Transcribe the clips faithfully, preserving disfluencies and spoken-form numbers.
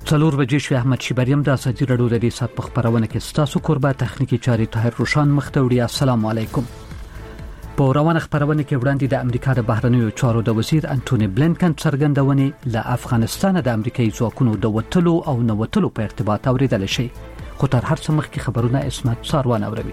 څلور بجې شوې. احمد شیبریم د ازادي راډیو د دې سات په خبرونه کې ستاسو قربا تخنیکی چاري طاهر روشان مختوړي. السلام علیکم. په روانه خبرونه کې وړاندې د امریکا د بهرنیو چارو د وزیر انټونی بلینکن څرګندونې له افغانستان د امریکایي ځواکونو د وټلو او نوټلو په ارتباط اوریدل شي. خو تر هر څه مخکې خبرونه اسمت ساروان اوروي.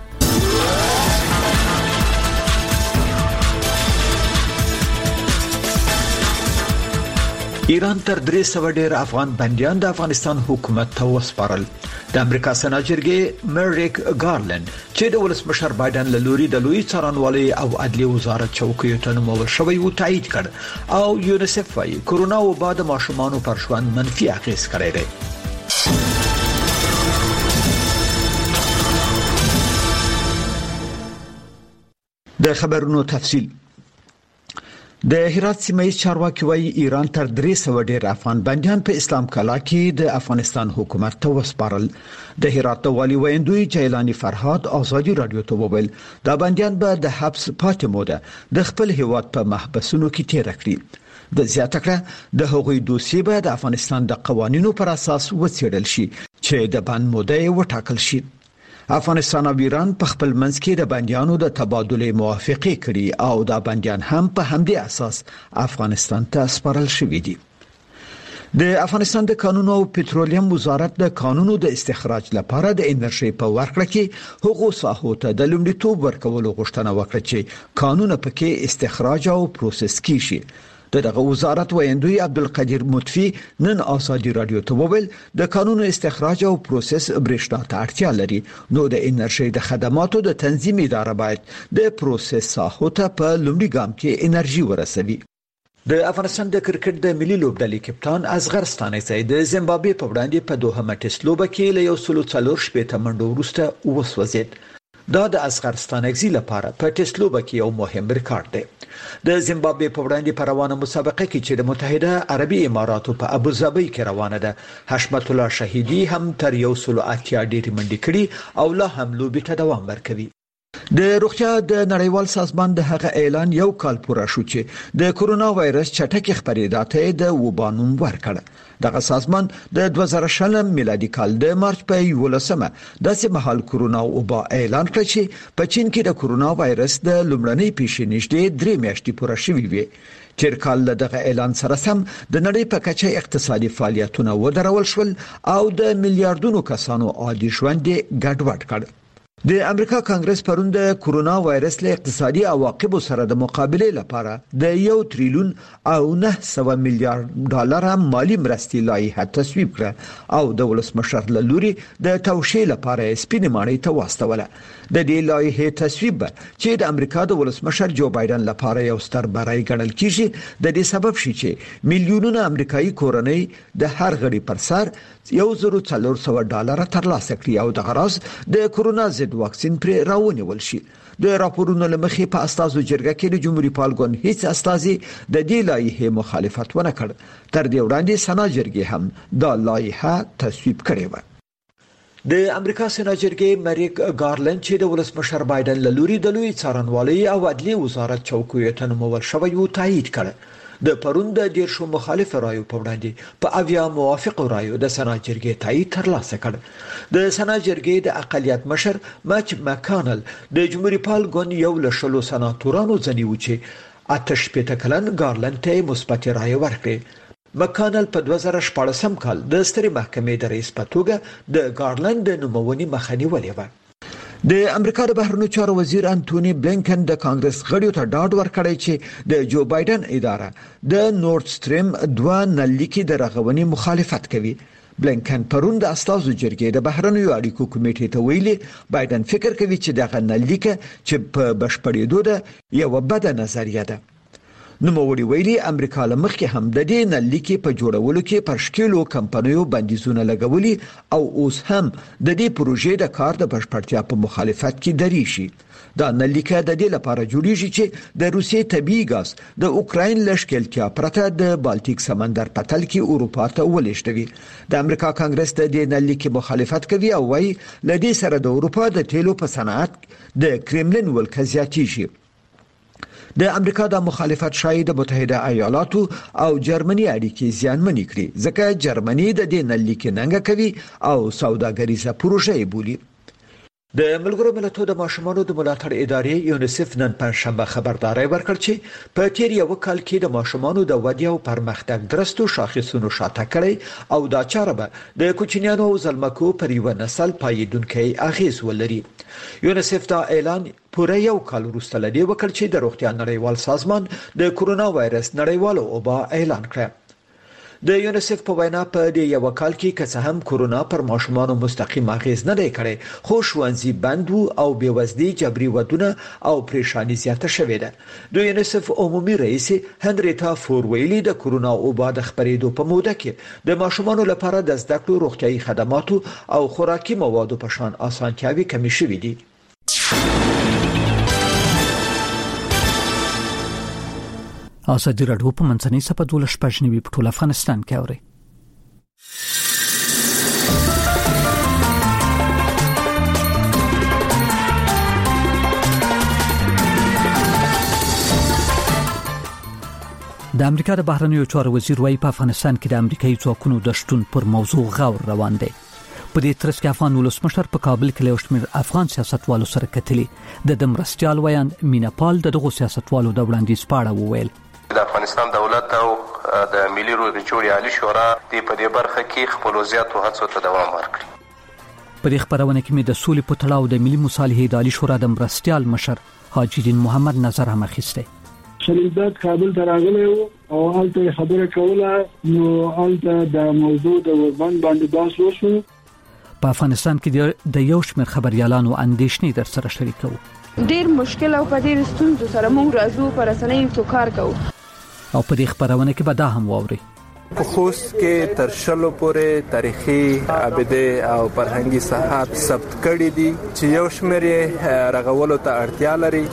ایران تر درې سوه ډیر افغان بنديان د افغانستان حکومت ته وسپارل. د امریکا سېنات جرګې مریک ګارلند چې د ولسمشر بایدن له لوري د لوی څارنوالۍ او عدلي وزارت چوکیو ته نومول شوی و تایید کړ او یونیسف وايي کورونا وبا د ماشومانو پر ژوند منفي اغیز کړی دی. د خبرونو تفصیل. د هرات سیمه چارواکي وايي ایران تر درې سوه ډیر افغان بنديان په اسلام کلا کې د افغانستان حکومت ته وسپارل. د هرات والی ویندوی جیلانی فرهاد ازادي رادیو ته وویل دا بنديان به د حبس پاتې موده د خپل هیواد په محبسونو کې تیر کړي. د زیاته کړه د هغوی دوسیه به د افغانستان د قوانینو پر اساس وڅېړل شي چې د بند موده وټاکل شي. افغانستان او ایران په خپل منځ کې د بنديانو د تبادله موافقه کړي او دا بنديان هم په همدې اساس افغانستان ته سپارل شوي دي. د افغانستان د قانونو او پټرولیم وزارت د قانونو د استخراج لپاره د انرژي په ورکړه کې حقوق ساحو ته د لومړیتوب ورکولو غوښتنه وکړه چې قانون پکې استخراج او پروسس کیږي. دغه وزارت ویندوی عبدالقدیر مطفی نن ازادي رادیو ته وویل د قانونو استخراج او پروسس برېښنا ته اړتیا لري نو د انرژي د خدماتو د تنظیم اداره باید د پروسس ساحو ته په لومړي ګام کې انرژي ورسوي. د افغانستان د کرکټ د ملي لوبډلې کپتان اصغر ستانکزی د زیمبابوې په وړاندې په دوه مټیس لوبه کې له یو سل څلور شپږ منډو وروسته وسوځید. دا د اصغر ستانکزی لپاره په ټیسټ لوبه کې یو مهم ریکارډ دی. د زیمبابوې په وړاندې په روانه مسابقه کې چې د متحده عربي اماراتو په ابوظبي کې روانه ده حشمت الله شهیدی هم تر یو سل اتیا ډېری منډې کړي او لا هم لوبې ته دوام ورکوي. د روغتیا د نړیوال سازمان د هغه اعلان یو کال پوره شو چې د کورونا وایرس چټکې خپرېدا ته د وبانوم ورکړ. دغه سازمان د دوه زره شلم میلادي کال د مارچ په یولسمه داسې مهال کورونا وبا اعلان کړ چې په چین کې د کورونا وایرس د لومړنۍ پیښې نږدې درې میاشتې پوره شوې وي. تیر کال دغه اعلان سره سم د نړۍ په کچه اقتصادي فعالیتونه ودرول شول او د میلیارډونو کسانو عادي ژوند ګډوډ کړ. د امریکا کانګرس پرون د کورونا وایرس له اقتصادي عواقبو سره د مقابله لپاره د یو تریلیون او نه سوه میلیارډ ډالر مالی مرستې لایحه تصویب کړه او د ولسمشر له لوري د توشیح لپاره سپینې ماڼۍ ته واستوله. د دې لایحه تصویب چې د امریکا د ولسمشر جو بایدن لپاره یو ستر بری ګڼل کیږي د دې سبب شي چې میلیونونه امریکایي کورنۍ د هر غړي پر سر یو زر څلور سوه ډالر ترلاسه کړي او د غراض د کورونا ضد واکسین پر راونیول شي. د راپورونو لمخې په استازو جرګه کې د جمهوریت پالګون هیڅ استازي د دې لایحه مخالفت ونه کړ. تر دې وړاندې سنا جرګې هم دا لایحه تصویب کړې و. د امریکا سېنات جرګې مریک ګارلند چې د ولسمشر بایدن له لوري د لوی څارنوالۍ او عدلي وزارت چوکیو ته نومول شوی و تایید کړ. د پرون د دیرشو مخالف رایو په وړاندې په اویا موافق رایو د سېنات جرګې تایید ترلاسه کړ. د سېنات جرګې د اقلیت مشر مچ مکانل د جمهوریت پالګون یو له شلو سناتورانو ځنیو چې اته شپېته کلن ګارلند ته مثبت رایه ورکړه. مکانل په دوه زره شپاړسم کال د سترې محکمې د رئیس په توګه د ګارلند د نومونې مخه نیولې و. د امریکا د بهرنیو چارو وزیر انټونی بلینکن د کانګرس غړیو ته ډاډ ورکړی چې د جو بایدن اداره د نورد سټریم دوه نللیکې د رغونې مخالفت کوي. بلینکن پرون د استازو جرګې د بهرنیو اړیکو کمیټې ته ویلي بایدن فکر کوي چې دغه نللیکه چې په بشپړېدو ده یو بده نظریه ده. نوموړي ویلي امریکا له مخکې هم د دې نللیکې په جوړولو کې پر شکلو کمپنیو بندیزونه لګولي او اوس هم د دې پروژې د کار د بشپړتیا په مخالفت کې دري شي. دا نللیکه د دې لپاره جوړیږي چې د روسیې طبيعي ګاز د اوکراین لشکلتیا پرته د بالټیک سمندر په تل کې اروپا ته ولېږدوي. د امریکا کانګرس د دې نللیکې مخالفت کوي او وايي لدې سره د اروپا د تیلو په صنعت د کرملین ولکه زیاتیږي. د امریکا د مخالفت شاید د متحده ایالاتو او جرمني اړیکې زیانمنې کړي ځکه جرمني د دې نلیک ننګه کوي او سوداګریزه پروژه بولي. د ملګرو ملتونو د ماشومانو د ملاتړ ادارې یونیسف نن پنځشنبه خبرداري ورکړه چې په تیر یو کال کې د ماشومانو د ودې او پرمختګ درستو شاخصونو شاته کړي او دا چاره به د کوچنیانو او زلمکو پر یو نسل پایدونکي اغیز ولري. یونیسف دا اعلان پوره یو کال وروسته لدی وکړ چې د روغتیا نړیوال سازمان د کورونا وایرس نړیوال وبا اعلان کړ. د یونیسف په وینا په دې یو کال کې که څه هم کورونا پر ماشومانو مستقیم اغیز نه دی کړی خو ښوونځي بند وو او بېوزلي جبري ودونه او پریشانی زیاته شوې ده. د یونیسف عمومي رئیس هنریتا فور ویلي د کورونا وبا د خپرېدو په موده کې د ماشومانو لپاره د زده کړو روغتيایي خدماتو او خوراکي موادو په شان اسانتیاوي کمې شوې دي. ازادي راډیو په منځنۍ صفحه د شپږنیوي په ټول افغانستان کې اوري. د امریکا د بهرنیو چارو وزیر وايي په افغانستان کې د امریکایي ځواکونو د شتون پر موضوع غور روان دی. په دې ترڅ کې افغان ولسمشر په کابل کې له شمېر افغان سیاستوالو سره کتلي د دمرستيال ویاند میناپال دغه سیاستوالو د وړاندیز پاړه وویل. د افغانستان دولت او د ملي روغتیا جوړې عالی شورا د په دې برخه کې خپل وضعیت او هڅو ته دوام ورکړي. په دې خبرونه کې مې د سولې په تړاو د ملي مصالحې د عالی شورا د مرستيال مشر حاجی دین محمد نظر هم اخیسته. شریدات کابل ته راغلی او هلته خبره کوله نو هلته د موضوع د وربند باندې بحث وشو. په افغانستان کې د یو شمېر خبريالانو اندېښنې در سره شریکو. ډیر مشکل او په ډیر ستونزو سره موږ راځو پر اسانۍ تو کار کوو. او په دې خبرونه کې به دا هم واوري. په خوست کې تر شلو پورې تاریخي ابده او فرهنګي صحات ثبت کړي دي چې یو شمېر رغولو ته اړتیا لري.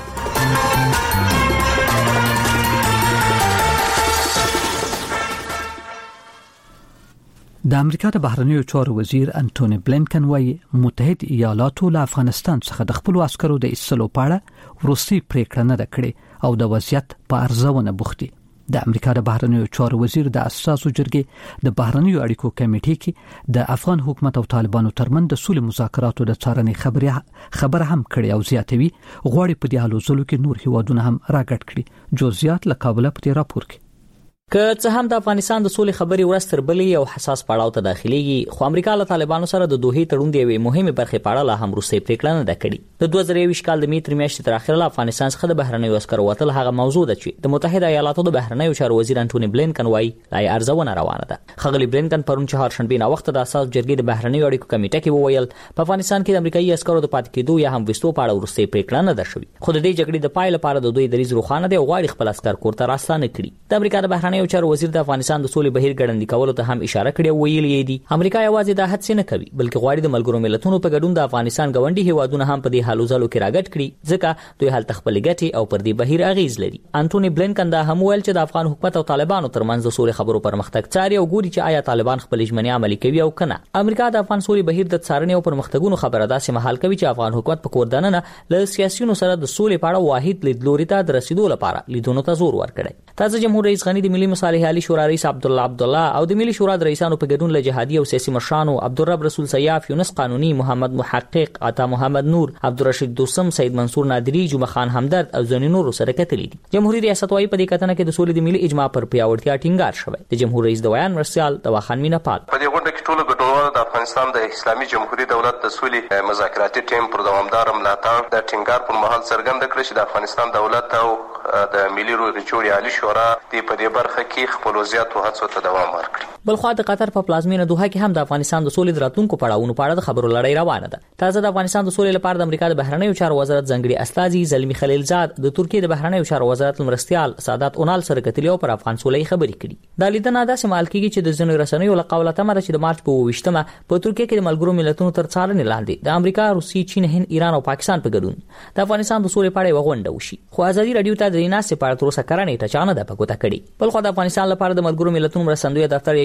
د امریکا د بهرنیو چارو وزیر انټونی بلینکن وايي متحد ایالاتو له افغانستان څخه د خپل عسکرو د ایستلو په اړه وروستي پریکړه نه کړې او د وضعیت په ارزونه بوختي. د امریکا د بهرنیو چارو وزیر د اساسو جرګې د بهرنیو اړیکو کمیټې کې د افغان حکومت او طالبانو ترمن د سولې مذاکراتو د څارنې خبره خبره هم کړې او زیاتوي غواړي په دې حالو زلو کې نور هیوادونه هم راګډ کړي. جزئیات له کابل په راپور کې. که څه هم د افغانستان د سولې خبري ورستر بلې او حساس پړاو ته داخليږي خو امریکا له طالبانو سره د دوه تړون دی یوه مهمه برخه پاړه لا هم روسي پریکړه نه کړې. د دوه زره یوولس کال د میتر میاشتې تر اخره له افغانستان څخه د بهرنیو عسکرو وتل هغه موضوع ده چې د متحده ایالاتو د بهرنیو چارو وزیر انټونی بلینکن وايي لا ارزونه روانه ده. خغلی بلینکن پرون چهارشنبه نه وخت د اساس جرګې د بهرنیو اړیکو کمیټه کې وویل په افغانستان کې د امریکایي عسکرو د پات کېدو یا هم وستو پاړه روسي پریکړه نه ده شوې. خو د دې جګړې د پای لپاره د دوی دریز روخانه دی او غواړي خپل عسكر کوړه راستانه کړي. د امریکا د بهرنیو چارو وزیر د افغانستان د سولې بهیر ګړندې کولو ته هم اشاره کړې او ویلي دي امریکا یوازې د هڅې نه کوي بلکې غواړي د ملګرو ملتونو په ګډون د افغانستان غونډي هیوادونه هم په دې حالو ځلو کې راګټ کړي ځکه دوی حالت خپل ګټي او پر دې بهیر اغیز لري. انټونی بلینکن دا هم ویل چې د افغان حکومت او طالبانو ترمنځ د سولې خبرو پرمختګ څاري او ګوري چې آیا طالبان خپل ژمنې عملي کوي او کنه. امریکا د افغان سولې بهیر د څارنې او پرمختګونو خبره داسې مهال کوي چې افغان حکومت په کوردانه له سیاسيونو سره د سولې په اړه واحد لیدلوري ته رسیدو لپاره لیدونو ته زور ورکړي. تازه جمهور رئیس غنی د ملي مصالح عالی شورا رئیس عبد الله عبد الله او د ملي شورا د رئیسانو په ګډون له جهادي او سیاسي مشرانو عبدالرب رسول سیاف، یونس قانوني، محمد محقق، عطا محمد نور، عبدالرشید دوسم، سید منصور نادری، جمعه خان همدرد او ځینې نور سره کتلي دي. جمهوریت ریاست وايي په دې کتنه کې د سولې د ملي اجماع پر پیاوړتیا ټینګار شوی. د جمهور رئیس د بیان مرسیال دواخان میناپال په دې غونډه کې ټول ګډونوال د افغانستان د اسلامي جمهوریت دولت د سولې مذاکراتي ټیم پر دوامدار ملاتړ د ټینګار پر مهال څرګنده کړ چې د افغانستان دولت او د ملي روغتیا جوړې عالی شورا د په دې برخه کې خپل وضعیت او هڅو ته دوام ورکړي. بلخو د قطر په پلازمینه دوحه کې هم د افغانستان د سولې راتلونکو پړاوونو په اړه د خبرو لړۍ روانه ده. تازه د افغانستان د سولې لپاره د امریکا د بهرنیو چارو وزارت ځنګړي استازي زلمی خلیلزاد د ترکیې د بهرنیو چارو وزارت مرستيال سادات اونال سره کتلی او پر افغان سولې خبرې کړي. د لیدنه داسې مال کېږي چې د ځینو رسنیو له قوله تمره چې د مارچ په ویشتمه په ترکیه کې د ملګرو ملتونو تر څارنې لاندې د امریکا، روسي، چین، هند، ایران او پاکستان په ګډون د افغانستان د سولې په اړه وغونډه وشي. خو ازادي رادیو ته د ناسې په اړه تر اوسه کارانې ټچانه ده پکوته کړي. بلخو د افغانستان لپاره د ملګرو ملتونو مرستندوی دفتر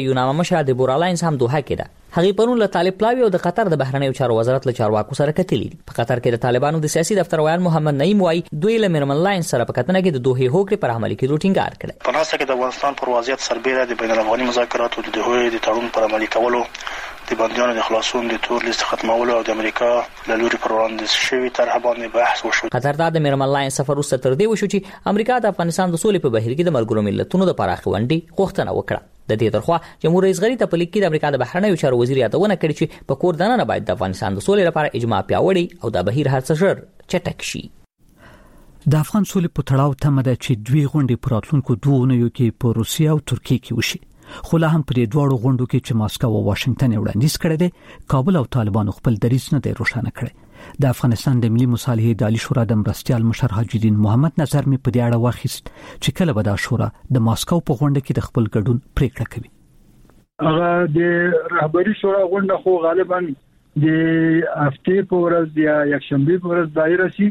یو نامه دیبورا لاینز هم دوحه کې ده. هغې پرون له طالب پلاوي او د قطر د بهرنیو چارو وزارت له چارواکو سره کتلي دي. په قطر کې د طالبانو د سیاسي دفتر ویان محمد نعیم وایي دوی له میرمن لاینز سره په کتنه کې د دوحې هوکړې پر عملي کېدو ټینګار کړی. په ناسه کې د افغانستان پر وضعیت سربېره د بین الافغاني مذاکراتو د دوحې د تړون پر عملي کولو، د بندیانو د خلاصون د تور لیست ختمولو او د امریکا له لوري پر وړاندې شوي طرح باندې بحث وشو. قطر ته د میرمن لاینز سفر وروسته تر دې وشو چې امریکا د افغانستان د سولې په بهیر کې د ملګرو ملتونو د پراخ غونډې غوښتنه وکړه. د دې ترخوا جمهور رئیس غنی ته په لیک کې د امریکا د بهرنیو چارو وزیر یادونه کړې چې په کور دننه باید د افغانستان د سولې لپاره اجماع پیاوړی او د بهیر هر څه ژر چټک شي. د افغان سولې په تړاو تمه ده چې دوی غونډې په راتلونکو دوه اونیو کې په روسیه او ترکیه کې وشي. خو لا هم په دې دواړو غونډو کې چې ماسکو او واشنگټن وړاندیز کړی دی، کابل او طالبانو خپل دریځ نه دی روښانه کړی. د افغانستان د ملي مصالحې د عالی شورا د مرستیال مشر حاجی الدین محمد نظر می په دې اړه واخیست چې کله به د شورا د ماسکو په غونډه کې د خپل ګډون پریکړه کوي. هغه د رهبری شورا غونډه خو غالبا د هفته په ورځ یا یکشنبه په ورځ دایره شي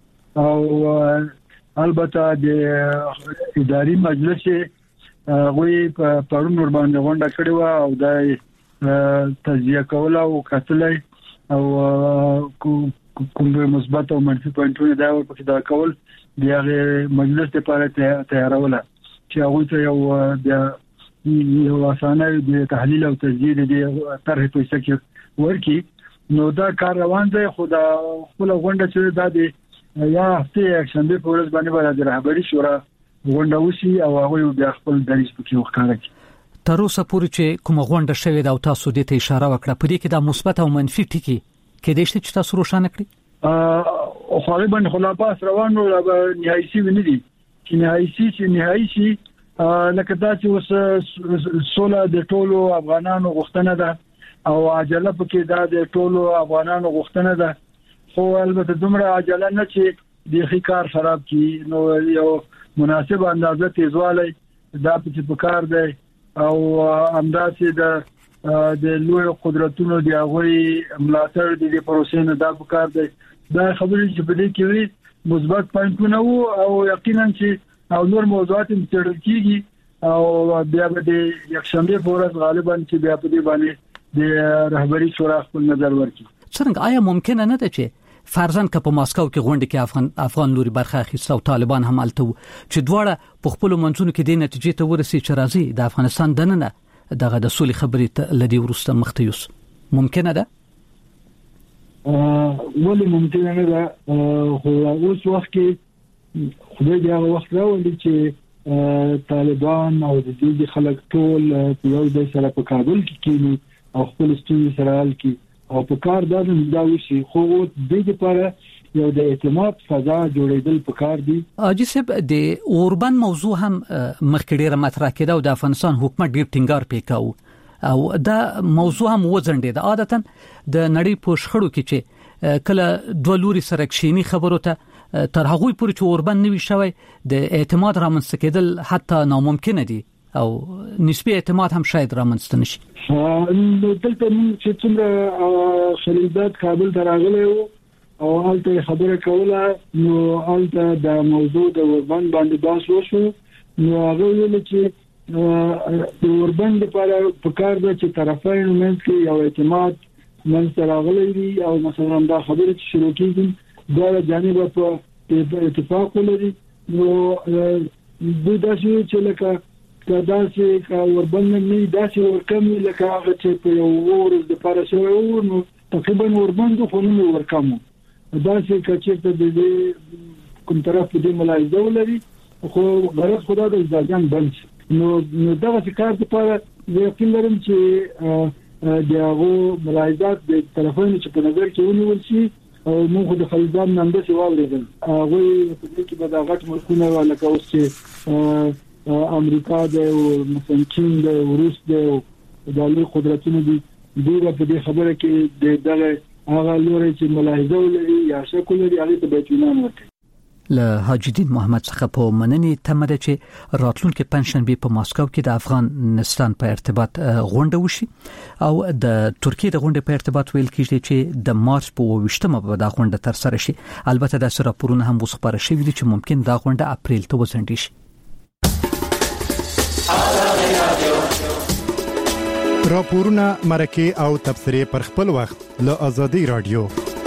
او البته د اداري مجلس غوي په پرون ور باندې غونډه کړې و او د تجزیه کول او کتلای او کوم مثبت او منفي پوینټونه دا ورپکې دا کول د هغه مجلس لپاره تیاروله چې هغه ته یو د یو اسانه د تحلیل او تجزیه د طرح په شکل ورکی. نو دا کار روان دی. خو دا خپل غونډه چې دا د یا هفته یکشنبه په ورځ باندې باندې د رهبری شورا غونډه وشي او هغه بیا خپل دریځ پکې وکړي. تر اوسه پورې چې کوم غونډه شوې ده او تاسو دې ته اشاره وکړه، په دې کې د مثبت او منفي ټکي کې د شته چې تاسو روښانه کړئ. ا غالبا خلافات روانو لا نهایي شي ونی دي چې نهایي شي چې نهایي شي لکه دا چې وس سوله د ټولو افغانانو غوښتنه ده او عجله پکې دا د ټولو افغانانو غوښتنه ده. خو البته دومره عجله نه چې د ښکار خراب کی. نو یو مناسب اندازه تیزوالی دا په پکار دی او همداسې د د لوی قدرتونو دی هغوی ملاتړ د دې پروسې نه دا پکار دی. دا خبرې چې په دې کې وي مثبت پوینټونه وو او یقینا چې او نور موضوعات هم څېړل کیږي او بیا به د یکشنبه په ورځ غالبا چې بیا په دې باندې د رهبری شورا خپل نظر ورکړي. څنګه آیا ممکنه نه ده چې فرضاً که په ماسکو کې غونډه کې افغان افغان لوري برخه اخیسته او طالبان هم الته چې دواړه په خپل منځونو کې د نتیجې ته ورسي چې راځي د افغانستان دننه دغه د سولې خبرې ته لدی ورسته مختیوس ممکنه ده؟ ا ولې ممکنه نه ده؟ خو اوس وخت کې خدای دې هغه وخت راولي چې طالبان او د دې خلک ټول په یو ځای سره په کابل کې کېني او خپل ستونزې سره حل کړي او په کار دا دا وشي. خو د دې لپاره یو د اعتماد فضا جوړېدل پکار دي. اجي صاحب د اوربان موضوع هم مخکې ډیره مطرح کېده او د افغانستان حکومت ډیر ټینګار پیکاو او دا موضوع هم وزنډید. عادتاً د نړۍ په شخړو کې چې کله دوه لوري سره کښینی خبرو ته تر هغه پورې چې اوربان نوي شوی د اعتماد رامنځته کېدل حتی ناممکن دي او نسبی اعتماد هم شاید رامنځته نشي. نو دلته چې څومره خلیلزاد کابل ته راغلی وو او هلته خبره کوله نو هلته د موضوع د اوربان باندې بحث وشو. نو هغه ویل چې د اوربان لپاره پکار ده چې طرفین منځ کې یو اعتماد منځ راغلی وي او مثلا دا خبره چې شروع کیږي دا جانب په اتفاق ولري. نو د داسې چې لکه دا چې اوربان نه داسې ورکم لکه هغه چې په یو ورځ د پاره شوی نو تقریبا اوربان د خونو ورکم دا چې کچې ته د کوم طرف دې ملاحظه ولري خو غرض خدا د ځان بنچ. نو نو دا چې کار لپاره یقین لرم چې دغه ملاحظات د طرفونو چې په نظر کې ونیول شي او موږ د خلیلزاد نن د څه واورېدل هغه په دې کې به دا غټ ملکونه ولا کوس چې امریکا د مثلا چین د روس د دالي قدرتونو دي دوی په دې خبره کې د دغه هغه لوري چې ملاحظه ولري یا شکل لري هغه ته اطمینان ورکړي. له حاجی الدین محمد څخه په مننې تمه ده چې راتلونکي پنځشنبه په ماسکو کې د افغانستان په ارتباط غونډه وشي او د ترکیه د غونډې په ارتباط ویل کېږي چې د مارچ په اووه به دا غونډه تر سره شي. البته د سره پورونه هم وسپاره شوی دي چې ممکن دا غونډه اپریل ته وځنډي شي. راپورونه مرکه او تبصره پر خپل وخت له ازادي رادیو.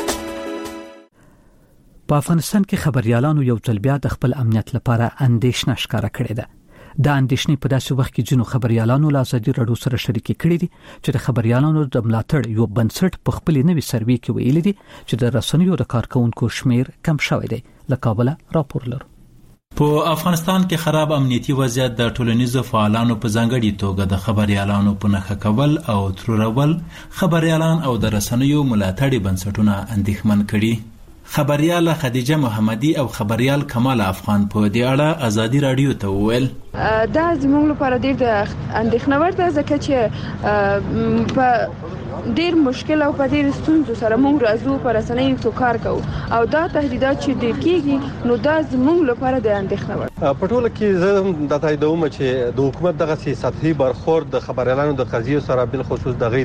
په افغانستان کې خبريالانو یو ځل بیا د خپل امنیت لپاره اندېښنه ښکاره کړې ده. د اندېښنې په داسې وخت کې جنو خبريالانو له ازادي رادیو سره شریک کړي دي چې د خبريالانو د ملاتړ یو بنسټ په خپل نوي سروي کې ویلي دي چې د رسنیو د کارکونکو شمیر کم شوی دی. له کابل راپور لرو. په افغانستان کې خراب امنیتي وضعیت د ټولنیزو فعالانو په ځانګړي توګه د خبريالانو په نښه کول او ترورول خبريالان او د رسنیو ملاتړي بنسټونه اندېښمن کړي. خبرياله خدیجه محمدي او خبريال کمال افغان په دې اړه ازادي رادیو ته وویل دا زموږ لپاره ډېر د اندېښنه وړ ده ځکه چې په ډېر مشکل او په ډېر ستونزو سره موږ راځو په رسنیو کې کار کوو او دا تهدیدات چې ډېر کیږي نو دا زموږ لپاره د اندېښنه وړ. په ټوله کې زه د تاییدوم چې د حکومت دغه سطحي برخورد د خبريالانو د قضیو سره بل خصوص دغه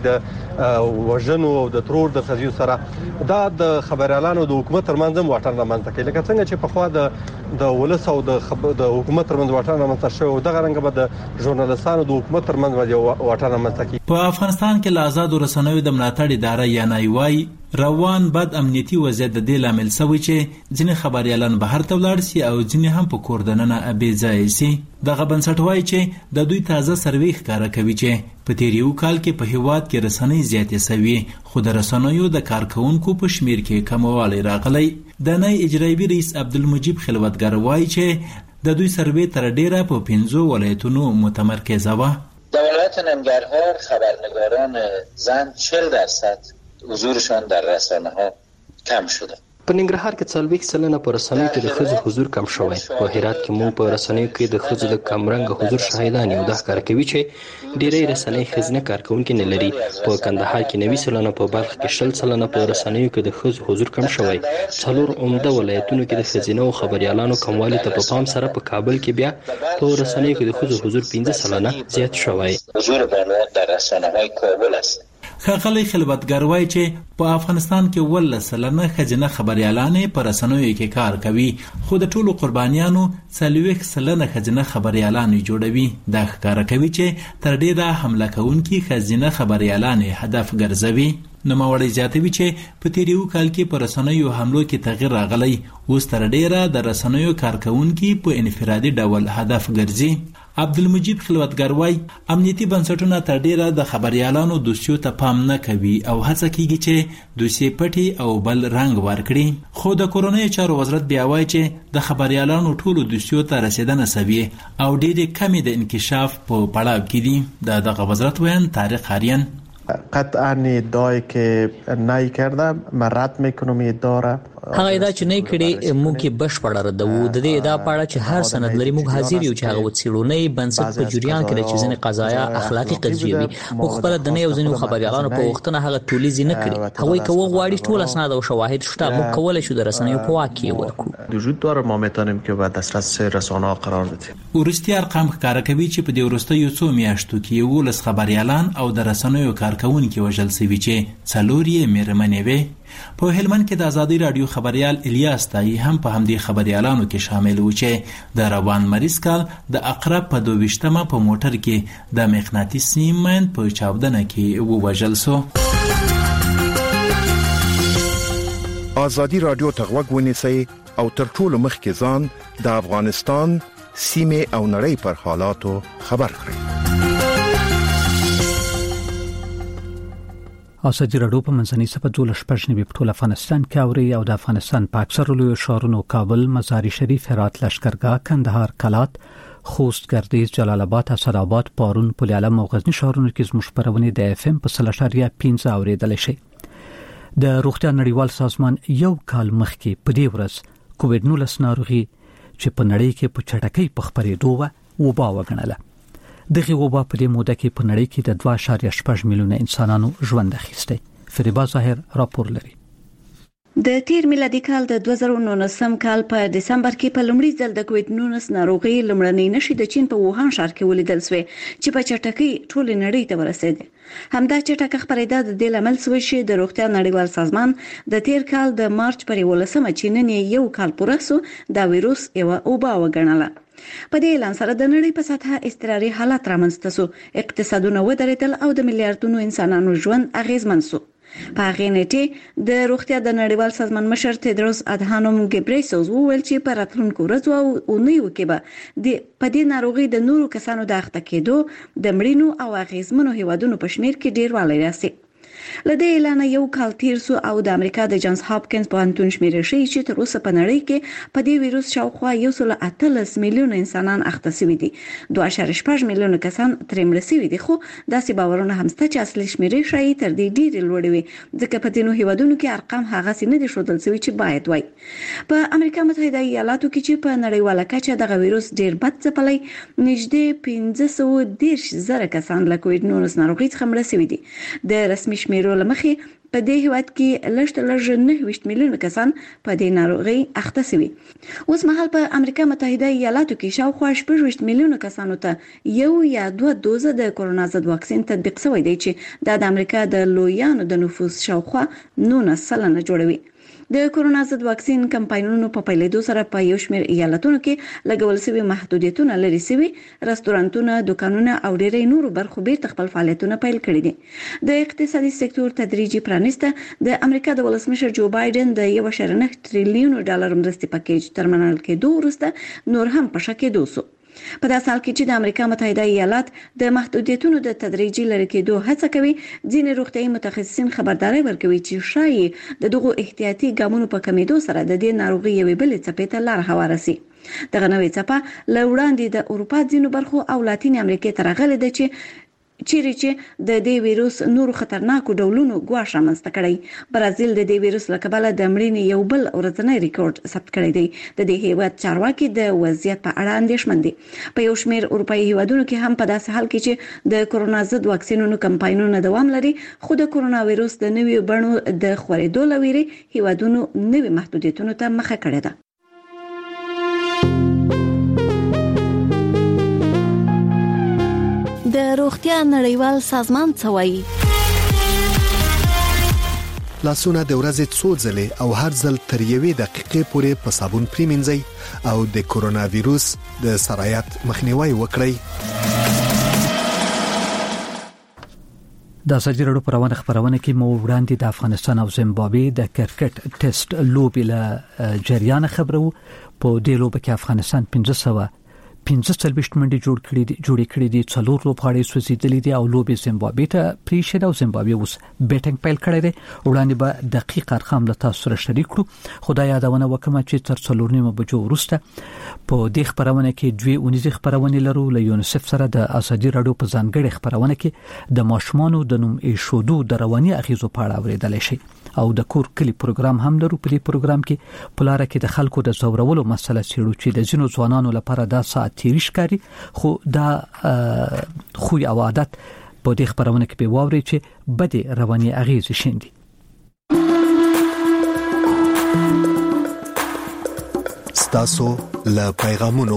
د وژنو او د ترور د قضیو سره دا د خبريالانو د حکومت ترمنځ واټن رامنځته کوي. لکه څنګه چې په خوا د د ولس او د د حکومت ترمنځ واټن رامنځته شو دغه رنګ به د ژورنالستانو د حکومت ترمنځ واټن رامنځته کوي. په افغانستان کې له آزادو رسنیو د ملاتړ اداره یا نایوای روان بد امنیتي وضعیت د دې لامل شوی چې ځینې خبريالان بهر ته ولاړ سي او ځینې هم په کور دننه ابي ځای سي. دغه بنسټ وایي چې د دوی تازه سروي ښکاره کوي چې په تیر یو کال کې په هیواد کې رسنۍ زیاتې شوي خو د رسنیو د کارکونکو په شمیر کې کموالی راغلی. د نای اجرایي رئیس عبدالمجید خلوتګر وایي چې د دوی سروي تر ډیره په پنځو ولایتونو متمرکزه و. در ولایت ننگرهار خبرنگاران زن چهل درصد حضورشان در رسانه ها کم شده. په ننګرهار کې څلوېښت سلنه په رسنیو کې د ښځو حضور کم شوی. په هرات کې موږ په رسنیو کې د ښځو د کمرنګ حضور شاهدان یو. دا ښکاره کوي چې ډېری رسنۍ ښځینه کارکونکي نه لري. په کندهار کې نوي سلنه، په بلخ کې شل سلنه په رسنیو کې د ښځو حضور کم شوی. څلور عمده ولایتونو کې د ښځینه او خبريالانو کموالی ته په پام سره په کابل کې بیا په رسنیو کې د ښځو حضور پنځه سلنه زیات شوی. حضور بانوان در رسانه‌های کابل است. خغلی خلوتګر وایي چې په افغانستان کې ول سلنه ښځینه خبريالانې په رسنیو کې کار کوي خو د ټولو قربانیانو څلوېښت سلنه ښځینه خبريالانې جوړوي. دا ښکاره کوي چې تر ډیره حمله کوونکي ښځینه خبريالانې هدف ګرځوي. نوموړی زیاتوي چې په تیر یو کال کې په رسنیو حملو کې تغیر راغلی. اوس تر ډیره د رسنیو کارکونکي په انفرادي ډول هدف ګرځي. عبدالمجید خلوتګر وایي امنیتي بنسټونه تر ډیره د خبريالانو دوسیو ته پام نه کوي او هڅه کوي چې دوسیې پټي او بل رنګ ورکړي. خو د کورونی چارو وزارت بیا وایي چې د خبريالانو ټولو دوسیو ته رسیدنه سوي او ډېرې کمې د انکشاف په پړاو کې دي. د دغه وزارت ویان طارق آریان قطعا ادعایی که نای کرده من رد میکنم ادعا را. هغه ادعا چې نه کړي موږ کې بشپړ ردو. د دې ادعا په اړه چې هر سند لري موږ حاضر یو چې هغه وڅېړونی بنسټ په جریان کې د چیزنې قضایا اخلاقی قضیه وي. مو خپل د نه یو ځینو خبريالانو په وختونه هغه تولیز نه کړي. هغوی کوو غواړي ټول اسناد او شواهد شته موږ کولای شو د رسنیو په واک کې ورکو. وجود داره ما میتونیم که به دسترس رسانه ها قرار بدیم. ورستي ارقام ښکاره کوي چې په دې وروستیو څو میاشتو کې یولس خبريالان او د رسنیو کارکونکي وژل شوي چې څلور یې مېرمنې وې. په هلمند کې د ازادي رادیو خبريال الیاس تای هم په همدې خبريالانو کې شامل و چې د روان مریض کال د اقرب په دویشتمه په موټر کې د مغناطیسي مین په چاودنه کې ووژل شو. ازادي رادیو ته غوږ ونیسئ او تر ټولو مخکې ځان د افغانستان سیمه او نړۍ پر حالاتو خبر کړئ. ازادي رادیو په منځنۍ صفه دولس شپږ نوي په ټول افغانستان کې اوري او د افغانستان په اکثرو لویو ښارونو کابل، مزار شریف، هرات، لشکرګاه، کندهار، کلات، خوست، ګردیز، جلال آباد، اسداباد، پارون، پل علم او غزنی ښارونو کې زموږ خبرونه د اف ام په سل اشاریه پنځه اوریدل شي. د روغتیا نړیوال سازمان یو کال مخکې په دې ورځ کووډ نولس ناروغي چې په نړۍ کې په چټکۍ په خپرېدو و وبا وګڼله. دغه وبا په دې موده کې په نړۍ کې د دوه اشاریه شپږ میلیونه انسانانو ژوند اخیستی. فریبا ظاهر راپور لري. د تیر میلادي کال د دوه زره نولسم کال په دسمبر کې په لومړي ځل د کووډ نولس ناروغي لومړنۍ نښې د چین په ووهان ښار کې ولیدل شوې چې په چټکۍ ټول نړۍ ته ورسېده. همدا چټکه خبرېدا د دې لامل شوی چې د روغتیا نړیوال سازمان د تیر کال د مارچ پر یولسمه چې نن یو کال پوره سو دا وایروس یو وبا وګڼله. په دې اعلان سره د نړۍ په سطحه اضطراري حالت رامنځته شو، اقتصادونه ودرېدل او د میلیارډونو انسانانو ژوند اغیزمن شو. په هغه نیټه د روغتیا د نړیوال سازمان مشر تدروس ادهانوم ګبریسوس وویل چې په راتلونکو ورځو او اونیو کې به د پدې ناروغي د نورو کسانو د اخته کېدو د مړینو او اغیزمنو هیوادونو په شمیر کې ډیروالی راسي. لدې اعلان یو کال تیر سو او د امریکا د جانز هاپکینز پوهنتون شمیرې شي چې تر اوسه په نړۍ کې په دې وایروس شاوخوا یو سل اتلس میلیون انسانان اخته شوي دي، دوه اعشاریه شپږ میلیون کسان ترې مړه شوي دي، خو داسې باورونه هم شته چې اصلي شمیرې شاید تر دې ډېرې لوړې وي، ځکه په ځینو هیوادونو کې ارقام هغسې نه دي ښودل شوي چې باید وای. په امریکا متحده ایالاتو کې چې په نړیواله کچه دغه وایروس ډېر بد ځپلی، نږدې پنځه سوه دېرش زره کسان له کووډ نولس ناروغۍ څخه مړه شوي دي. د رسمي شمیرو لمخې په دې هیواد کې لږ تر لږه نهه ویشت میلیونه کسان په دې ناروغۍ اخته شوي. اوس مهال په امریکا متحده ایالاتو کې شاوخوا شپږ ویشت میلیونه کسانو ته یو یا دوه دوزه د کرونا ضد واکسین تطبیق شوی دی چې دا د امریکا د لویانو د نفوس شاوخوا نولس سلنه جوړوي. د کرونا ضد واکسین کمپاینونو په پیلېدو سره په یو شمېر ایالتونو کې لګول شوي محدودیتونه لرې شوي، رستورانتونه، دکانونه او ډېری نورو برخو بیرته خپل فعالیتونه پیل کړي دي. د اقتصادي سکتور تدریجي پرانیسته د امریکا د ولسمشر جو بایدن د یو اعشاریه نه تریلیون ډالر مرستې پکیج تر منل کېدو وروسته نور هم په شک کېدو سو. په داسې حال کې چې د امریکا متحده ایالات د محدودیتونو د تدریجي لرې کېدو هڅه کوي، ځینې روغتیايي متخصصین خبرداري ورکوي چې شاید د دغو احتیاطي ګامونو په کمیدو سره د دې ناروغي یوې بلې څپې ته لار هواره شي. دغه نوې څپه له وړاندې د اروپا ځینو برخو او لاتین امریکا ته راغلې ده چې چیرې چې د دې ویروس نورو خطرناکو ډولونو ګواښ رامنځته کړی. برازیل د دې ویروس له کبله د مړینې یو بل ورځنی ریکارډ ثبت کړی دی. د دې هیواد چارواکي د وضعیت په اړه اندېښمن دي. په یو شمېر اروپایي هیوادونو کې هم په داسې حال کې چې د کرونا ضد واکسینونو کمپاینونه دوام لري، خو د کرونا ویروس د نویو بڼو د خورېدو له ویرې هیوادونو نوي محدودیتونو ته مخه کړې ده. د روغتیا نړیوال سازمان څه وایي؟ لاسونه د ورځې څو ځلې او هر ځل تر یوې دقیقې پورې په صابون پریمنځئ او د کرونا ویروس د سرایت مخنیوي وکړئ. د ازادي راډیو پروانه خبرونه کې مو وړاندې د افغانستان او زیمبابوې د کرکټ ټیسټ لوبې له جریان خبرو. په دې لوبه کې افغانستان پنځه سوه پنځه څلوېښت منډې جوړ کړې دي جوړې کړې دي څلور لوبغاړي سوځېدلي دي او لوبې زیمبابوې ته پریښې او زیمبابوې اوس بیټینګ پیل کړی دی. وړاندې به دقیق ارقام له تاسو سره شریک کړو، خو دا یادونه وکړم چې تر څلور نیمه بجو وروسته په دې خبرونه کې دوی اونیزې خبرونه لرو. له یونیسف سره د ازادي راډیو په ځانګړي خبرونه کې د ماشومانو د نوم ایښودو د رواني اغیزو په اړه اوریدل شي او د کور کلی پروګرام هم لرو. په دې پروګرام کې په لاره کې د خلکو د زورولو مسله څېړو چې د ځینو ځوانانو لپاره دا ساعت تیری ښکاري، خو دا خوی او عادت په دې خبرونه کې به واوري چې بده رواني اغیزې شیندي. ستاسو له پیغامونو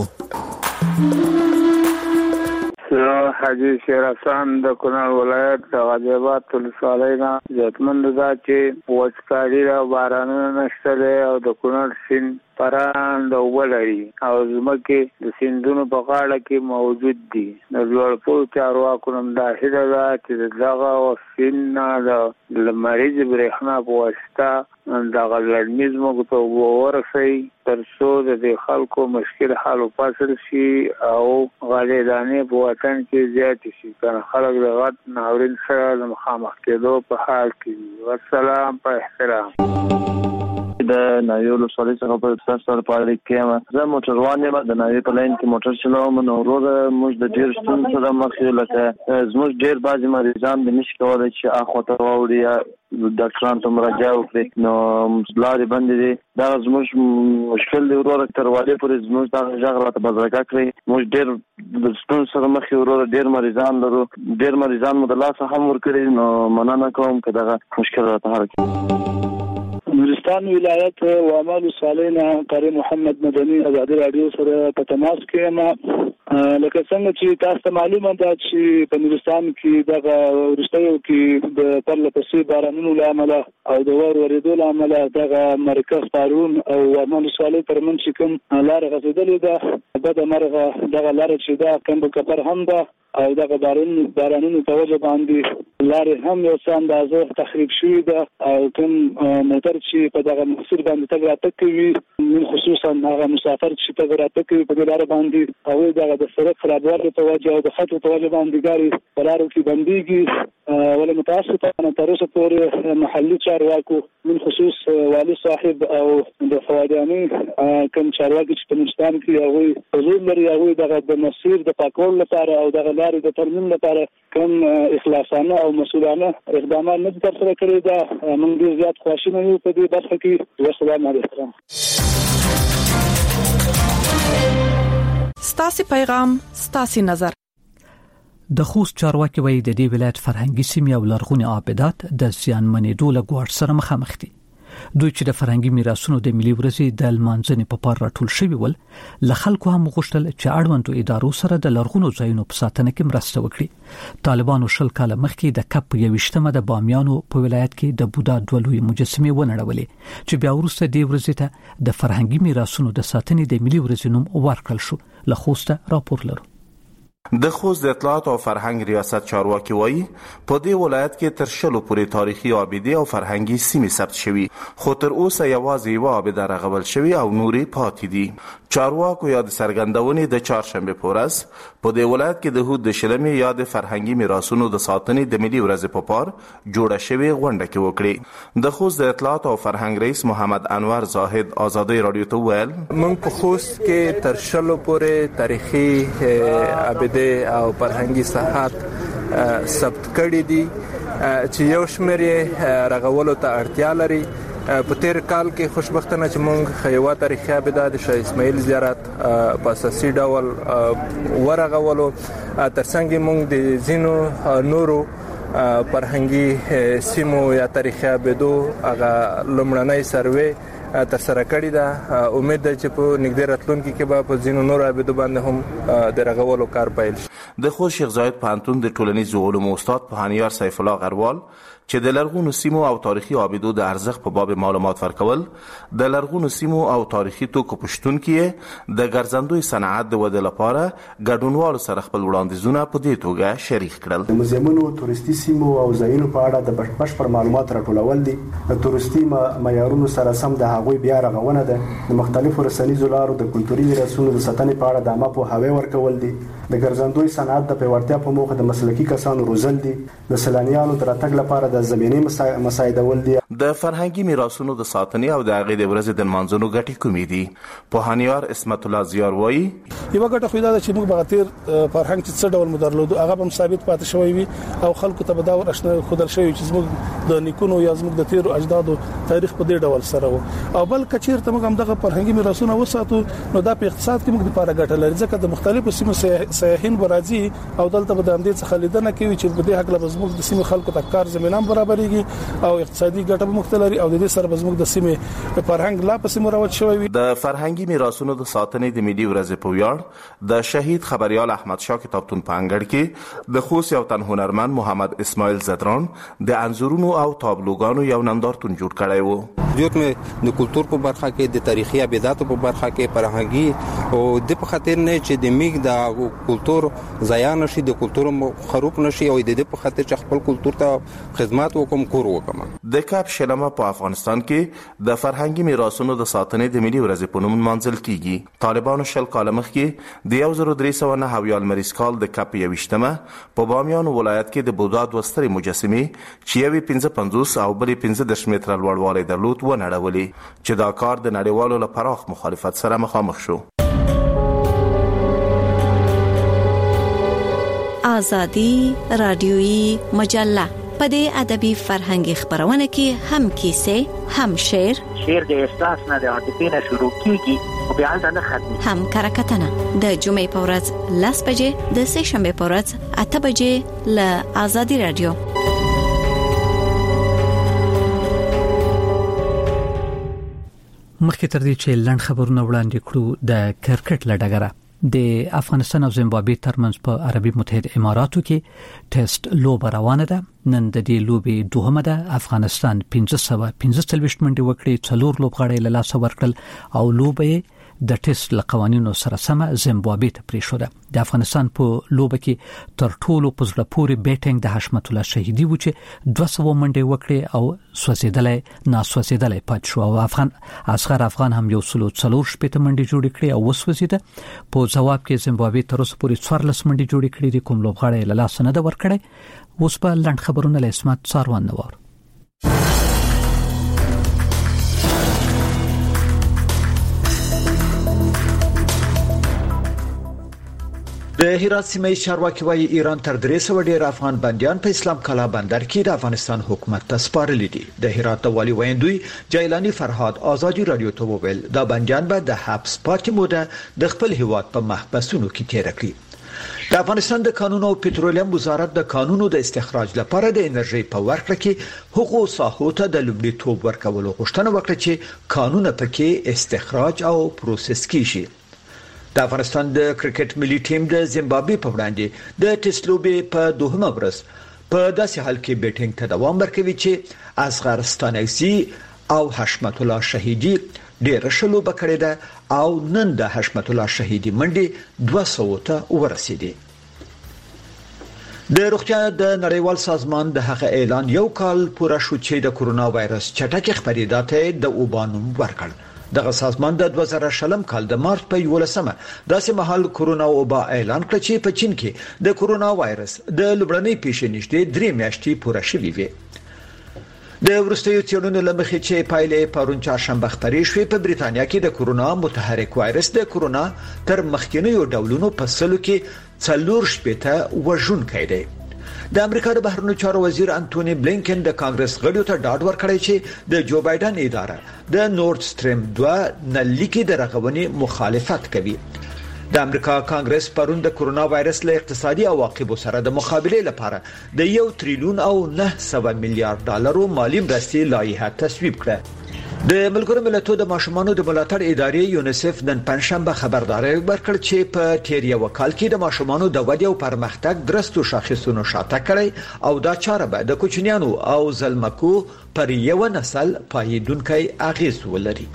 حاجی شیر حسن د کونړ ولایت د غازی آباد ولسوالۍ نه ځواکمن ده چې وچکالي او بارانونه نشته دی او د کونړ سیند پران د اوبه لري او ځمکې د سیندونو په غاړه کې موجود دي. د لوړپوړو چارواکو نه دا هیله ده چې د دغه سیند نه د لمریزې برېښنا په واسطه دغه لړمي ځمکو ته اوبه ورسوي تر څو د دې خلکو مشکل حل وپاسل شي او غلې دانې په وطن کې زیاتې شي، کنه خلک د غټ ناورین سره د مخامخ کېدو په حال کې دي. والسلام په احترام. د ناوی ولسوالۍ څخه په تاسو سره پاره کې زه موټر روان یم. د ناوی په لاین کې موټر چلوم نو ورو موږ د ډیر ستونزو سره مخ یو، لکه زموږ ډیر بعضی مریضان د نشي کولای چې اخو ته واوړي یا ډاکټرانو ته مراجعه وکړي، نو لارې بندې دي. دا زموږ مشکل دی ورو تر والي پورې زموږ د ژغ راته بدرګه کړی. موږ ډیر د ستونزو سره مخ یو، ورو ډیر مریضان لرو، ډیر مریضان مو د لاسه هم ورکړي، نو مننه کوم که دغه مشکل راته حل کړي. نورستان ولایت وامل صالحنا قاری محمد مدني ازادي رادیو سره په تماس کې ما لکه څنګه چې تاسو ته معلومه ده چې په نورستان کې دغه ورستیو کې د پرله پسې بارانونو لامل او د اور ورېدو لامل دغه مرکز پارون او وامل صالح ترمن چې کوم لار غځېدلې ده بد مرغه دغه لار چې دا کمب کپر هم ده او دغه بارون بارانونو په وجه باندې لارې هم یو څه اندازه تخریب شوې ده او کوم موټر چې په دغه مسیر باندې تګ راتګ کوي من خصوصا هغه مسافر چې تګ راتګ کوي په لار باندې او دغه د سړک خرابوالي په وجه او د خطو په وجه باندې ګاډي په لارو کې بنديږي ولا متاسفانه تر اوسه پورې محلي چارواکو من خصوص والي صاحب او د فوادیاني کوم چارواکي چې په نشتان کې هغه حضور لري هغه دغه د مسیر د پاکول لپاره او دغه لارې د ترمیم لپاره کوم اخلاصانه او مسؤلانه اقدامات نه ترسره کړي دا موږ ډیر زیات خوشاله یو په دې برخه کې. والسلام علیکم. ستاسو پیغام ستاسو نظر. د خوست چارواکي وایي د دې ولایت فرهنګي سیمې او لرغوني آبادات د زیانمنېدو له ګواښ سره مخامخ دي. دوی چې د فرهنګي میراثونو د ملي ورځې د لمانځنې په پار راټول شوي ول له خلکو هم غوښتل چې اړوندو ادارو سره د لرغونو ځایونو په ساتنه کې مرسته وکړي. طالبانو شل کاله مخکې د کپ یوشتمه د بامیانو په ولایت کې د بودا دوه لوی مجسمې ونړولې چې بیا وروسته د ورځې ته د فرهنګي میراثونو د ساتنې د ملي ورځې نوم ورکړل شو. له خوسته راپور لرو. د خوست د اطلاعات او فرهنګ ریاست چارواکي وایي په دې ولایت کې تر شلو پورې تاریخي آبادی او فرهنګي سیمې ثبت شوي خو تر اوسه یوازې یوه آباده رغول شوي او نورې پاتې دي. چارواکو یا د څرګندونې د چهارشنبه په ورځ په دې ولایت کې د هود د شلمې یا د فرهنګي میراثونو د ساتنې د ملي ورځې په پار جوړه شوې غونډه کې وکړي. د خوست د اطلاعات او فرهنګ رئیس محمد انور زاهد آزادۍ رادیو ته وویل موږ په خوست کې تر شلو پورې تاریخي آباده او فرهنګي ساحات ثبت کړي دي چې یو شمېر یې رغولو ته اړتیا لري. په تیر کال کې خوشبختانه چې موږ خیوا تاریخي آباده د شاه اسماعیل زیارت په اساسي ډول ورغولو ترڅنګ موږ د زینو نورو فرهنګي سیمو یا تاریخي آبادو هغه لومړنۍ سروې تر سره کړی دا. امید ده چې په نږدې راتلونکي کې به په ځینو نورو آبادو باندې هم د رغولو کار پیل شي. د خوست شیخ زاید پوهنتون د ټولنیزو علومو استاد پوهنیار سیف الله غروال چې د لرغونو سیمو او تاریخي آبادو د ارزښت په باب معلومات ورکول د لرغونو سیمو او تاریخي توکو په شتون کې د ګرځندوی صنعت د ودې لپاره ګډونوالو سره خپل وړاندیزونه په دې توګه شریک کړل. د موزیمونو تورستي سیمو او ځایونو په اړه د بشپړ معلومات راټولول دي. د تورستي معیارونو سره سم د هغوی بیا رغونه ده. د مختلفو رسنیزو لارو د کلتوري میراثونو د ساتنې په اړه د عامه پوهاوی ورکول دي. د ګرځندوی صنعت د پیاوړتیا په موخه د مسلکي کسانو روزل دي. د سیلانیانو د راتګ لپاره د زمینې مساعدول دي. د فرهنګي میراثونو د ساتنې او د هغې د ورځې د لمانځنو ګټې کومې دي؟ پوهنیار اسمت الله زیار وایي یوه ګټه خو دا ده چې موږ به تیر فرهنګ چې څه ډول مو درلودو هغه به هم ثابت پاتې شوی وي او خلکو ته به دا ورښودل شوی چې زموږ د نیکونو یا زموږ د تیرو اجدادو تاریخ په دې ډول سره و. او بل کچیرته موږ هم دغه فرهنګي میراثونه وساتو نو دا په اقتصاد کې موږ لپاره ګټه لري ځکه د مختلفو سیمو سیاحین به راځي او دلته به د همدې څخه لیدنه کوي چې په دې حق له زموږ د سیمې خلکو ته کار زمینه برابرېږي او اقتصادي ګټه به مختلري او د دې سره به زموږ د سیمې فرهنګ لا پسې مروج شوی وي. د فرهنګي میراثونو د ساتنې د ملي ورځې په ویاړ د شهید خبریال احمد شاه کتابتون په انګړ کې د خوست یو تن هنرمند محمد اسماعیل زدران د انځورونو او تابلوګانو یو نندارتون جوړ کړی و. دیوت مې د کلتور په برخه کې د تاریخي ابداتو په برخه کې فرهنګي او د په خاطر نه چې د میګ د کلتور ضایع نشي د کلتور خروب نشي او د دې په خاطر چې خپل کلتور ته خدمات وکم کور وکم. د کاپ شلمه په افغانستان کې د فرهنګي میراثونو د ساتنې د ملي ورځې په نوم منځل کیږي. طالبانو شل کاله مخکې د یو زر درې سوه نهه اویا لمریز کال د کاپ یویشتمه په بامیانو ولایت کې د بودا دوه سترې مجسمې چې یوې پنځه پنځوس او بلې پنځه دېرش متره لوړوالی درلود ونړولې چې دا کار د نړیوالو له پراخ مخالفت سره مخامخ شو. آزادی رادیویی مجله په دې ادبي فرهنګي خبرونه کې هم کیسې هم شعر شعر د احساس نه د عاطفې نه شروع کیږي او بیا نه ختمي هم کرکټنه د جمعې په ورځ لس بجې د سه شنبه په ورځ اته بجې له آزادی رادیو. مخکې تر دې چې لنډ خبرونه وړاندې کړو د کرکټ لډګره د افغانستان او زیمبابوې ترمنځ په عربي متحده اماراتو کې ټیسټ لوبه روانه ده. نن د دې لوبې دوهمه ده. افغانستان پنځه سوه پنځه څلوېښت منډې وکړې، څلور لوبغاړي له لاسه ورکړل او لوبه د ټیسټ له قوانینو سره سم زیمبابوې ته پریښوده. د افغانستان په لوبه کې تر ټولو په زړه پورې بیټینګ د حشمت الله شهیدي و چې دوه سوه منډې وکړې او سوځېدلی ناسوځېدلی پاتې شو او افغان اصغر افغان هم یو سلو څلور شپېته منډې جوړې کړې او وسوځېده. په جواب کې زیمبابوې تر اوسه پورې څوارلس منډې جوړې کړې دي، کوم لوبغاړی یې له لاسه نه ده ورکړی. اوس په لنډ خبرونه له عصمت څاروان نوار. د هرات سیمه چارواکي وايي ایران تر درې سوه ډیر افغان بنديان په اسلام کلا بندر کې د افغانستان حکومت ته سپارلي دي. د هرات والی ویندوی جیلانی فرهاد آزادی رادیو ته وویل دا بنديان به د حبس پاتې موده د خپل هیواد په محبسونو کې تیر کړي. د افغانستان د قانون او پټرولیم وزارت د قانونو د استخراج لپاره د انرژي په ورکړه کې حقوق ساحو ته د لومړیتوب ورکولو غوښتنه وکړه چې قانون پکې استخراج او پروسس کیږي. د افغانستان د کرکټ ملي ټیم د زیمبابوې په وړاندې د ټیسټ لوبې په دوهمه ورځ په داسې حال کې بیټینګ ته دوام ورکوي چې اصغر ستانکزي او حشمت الله شهیدي ډېر ښه لوبه کړې ده او نن د حشمت الله شهیدي منډې دوه سوه ته ورسېدې. د روغتیا د نړیوال سازمان د هغه اعلان یو کال پوره شو چې د کورونا وایرس چټکه خپرېدا ته د وبانوم ورکړ. دغه سازمان د دوه زره شلم کال د مارچ په یولسمه داسې مهال کورونا وبا اعلان کړ چې په چین کې د کورونا وایرس د لومړنۍ پیښې نږدې درې میاشتې پوره شوې وي. د وروستیو څېړنو له مخې چې پایلې پرون چهارشنبه خپرې شوې په بریتانیا کې د کورونا متحرک وایرس د کورونا تر مخکینیو ډولونو په سلو کې څلور شپېته وژونکی دی. د امریکا د بهرنیو چارو وزیر انټونی بلینکن د کانګرس غړیو ته ډاډ ورکړی چې د جو بایدن اداره د نورد سټریم دوه نلیکي د رغونې مخالفت کوي. د امریکا کانګرس پرون د کورونا وایرس له اقتصادي عواقبو سره د مقابله لپاره د یو تریلیون او نه سوه میلیارډ ډالرو مالی مرستې لایحه تصویب کړه. د ملګرو ملتونو د ماشومانو د ملاتړ ادارې یونیسف نن پنځشنبه خبرداري ورکړه چې په تیر یو کال کې د ماشومانو د ودې او پرمختګ درستو شاخصونو شاته کړي او دا چاره به د کوچنیانو او زلمکو پر یو نسل پایدونکي اغیز ولري.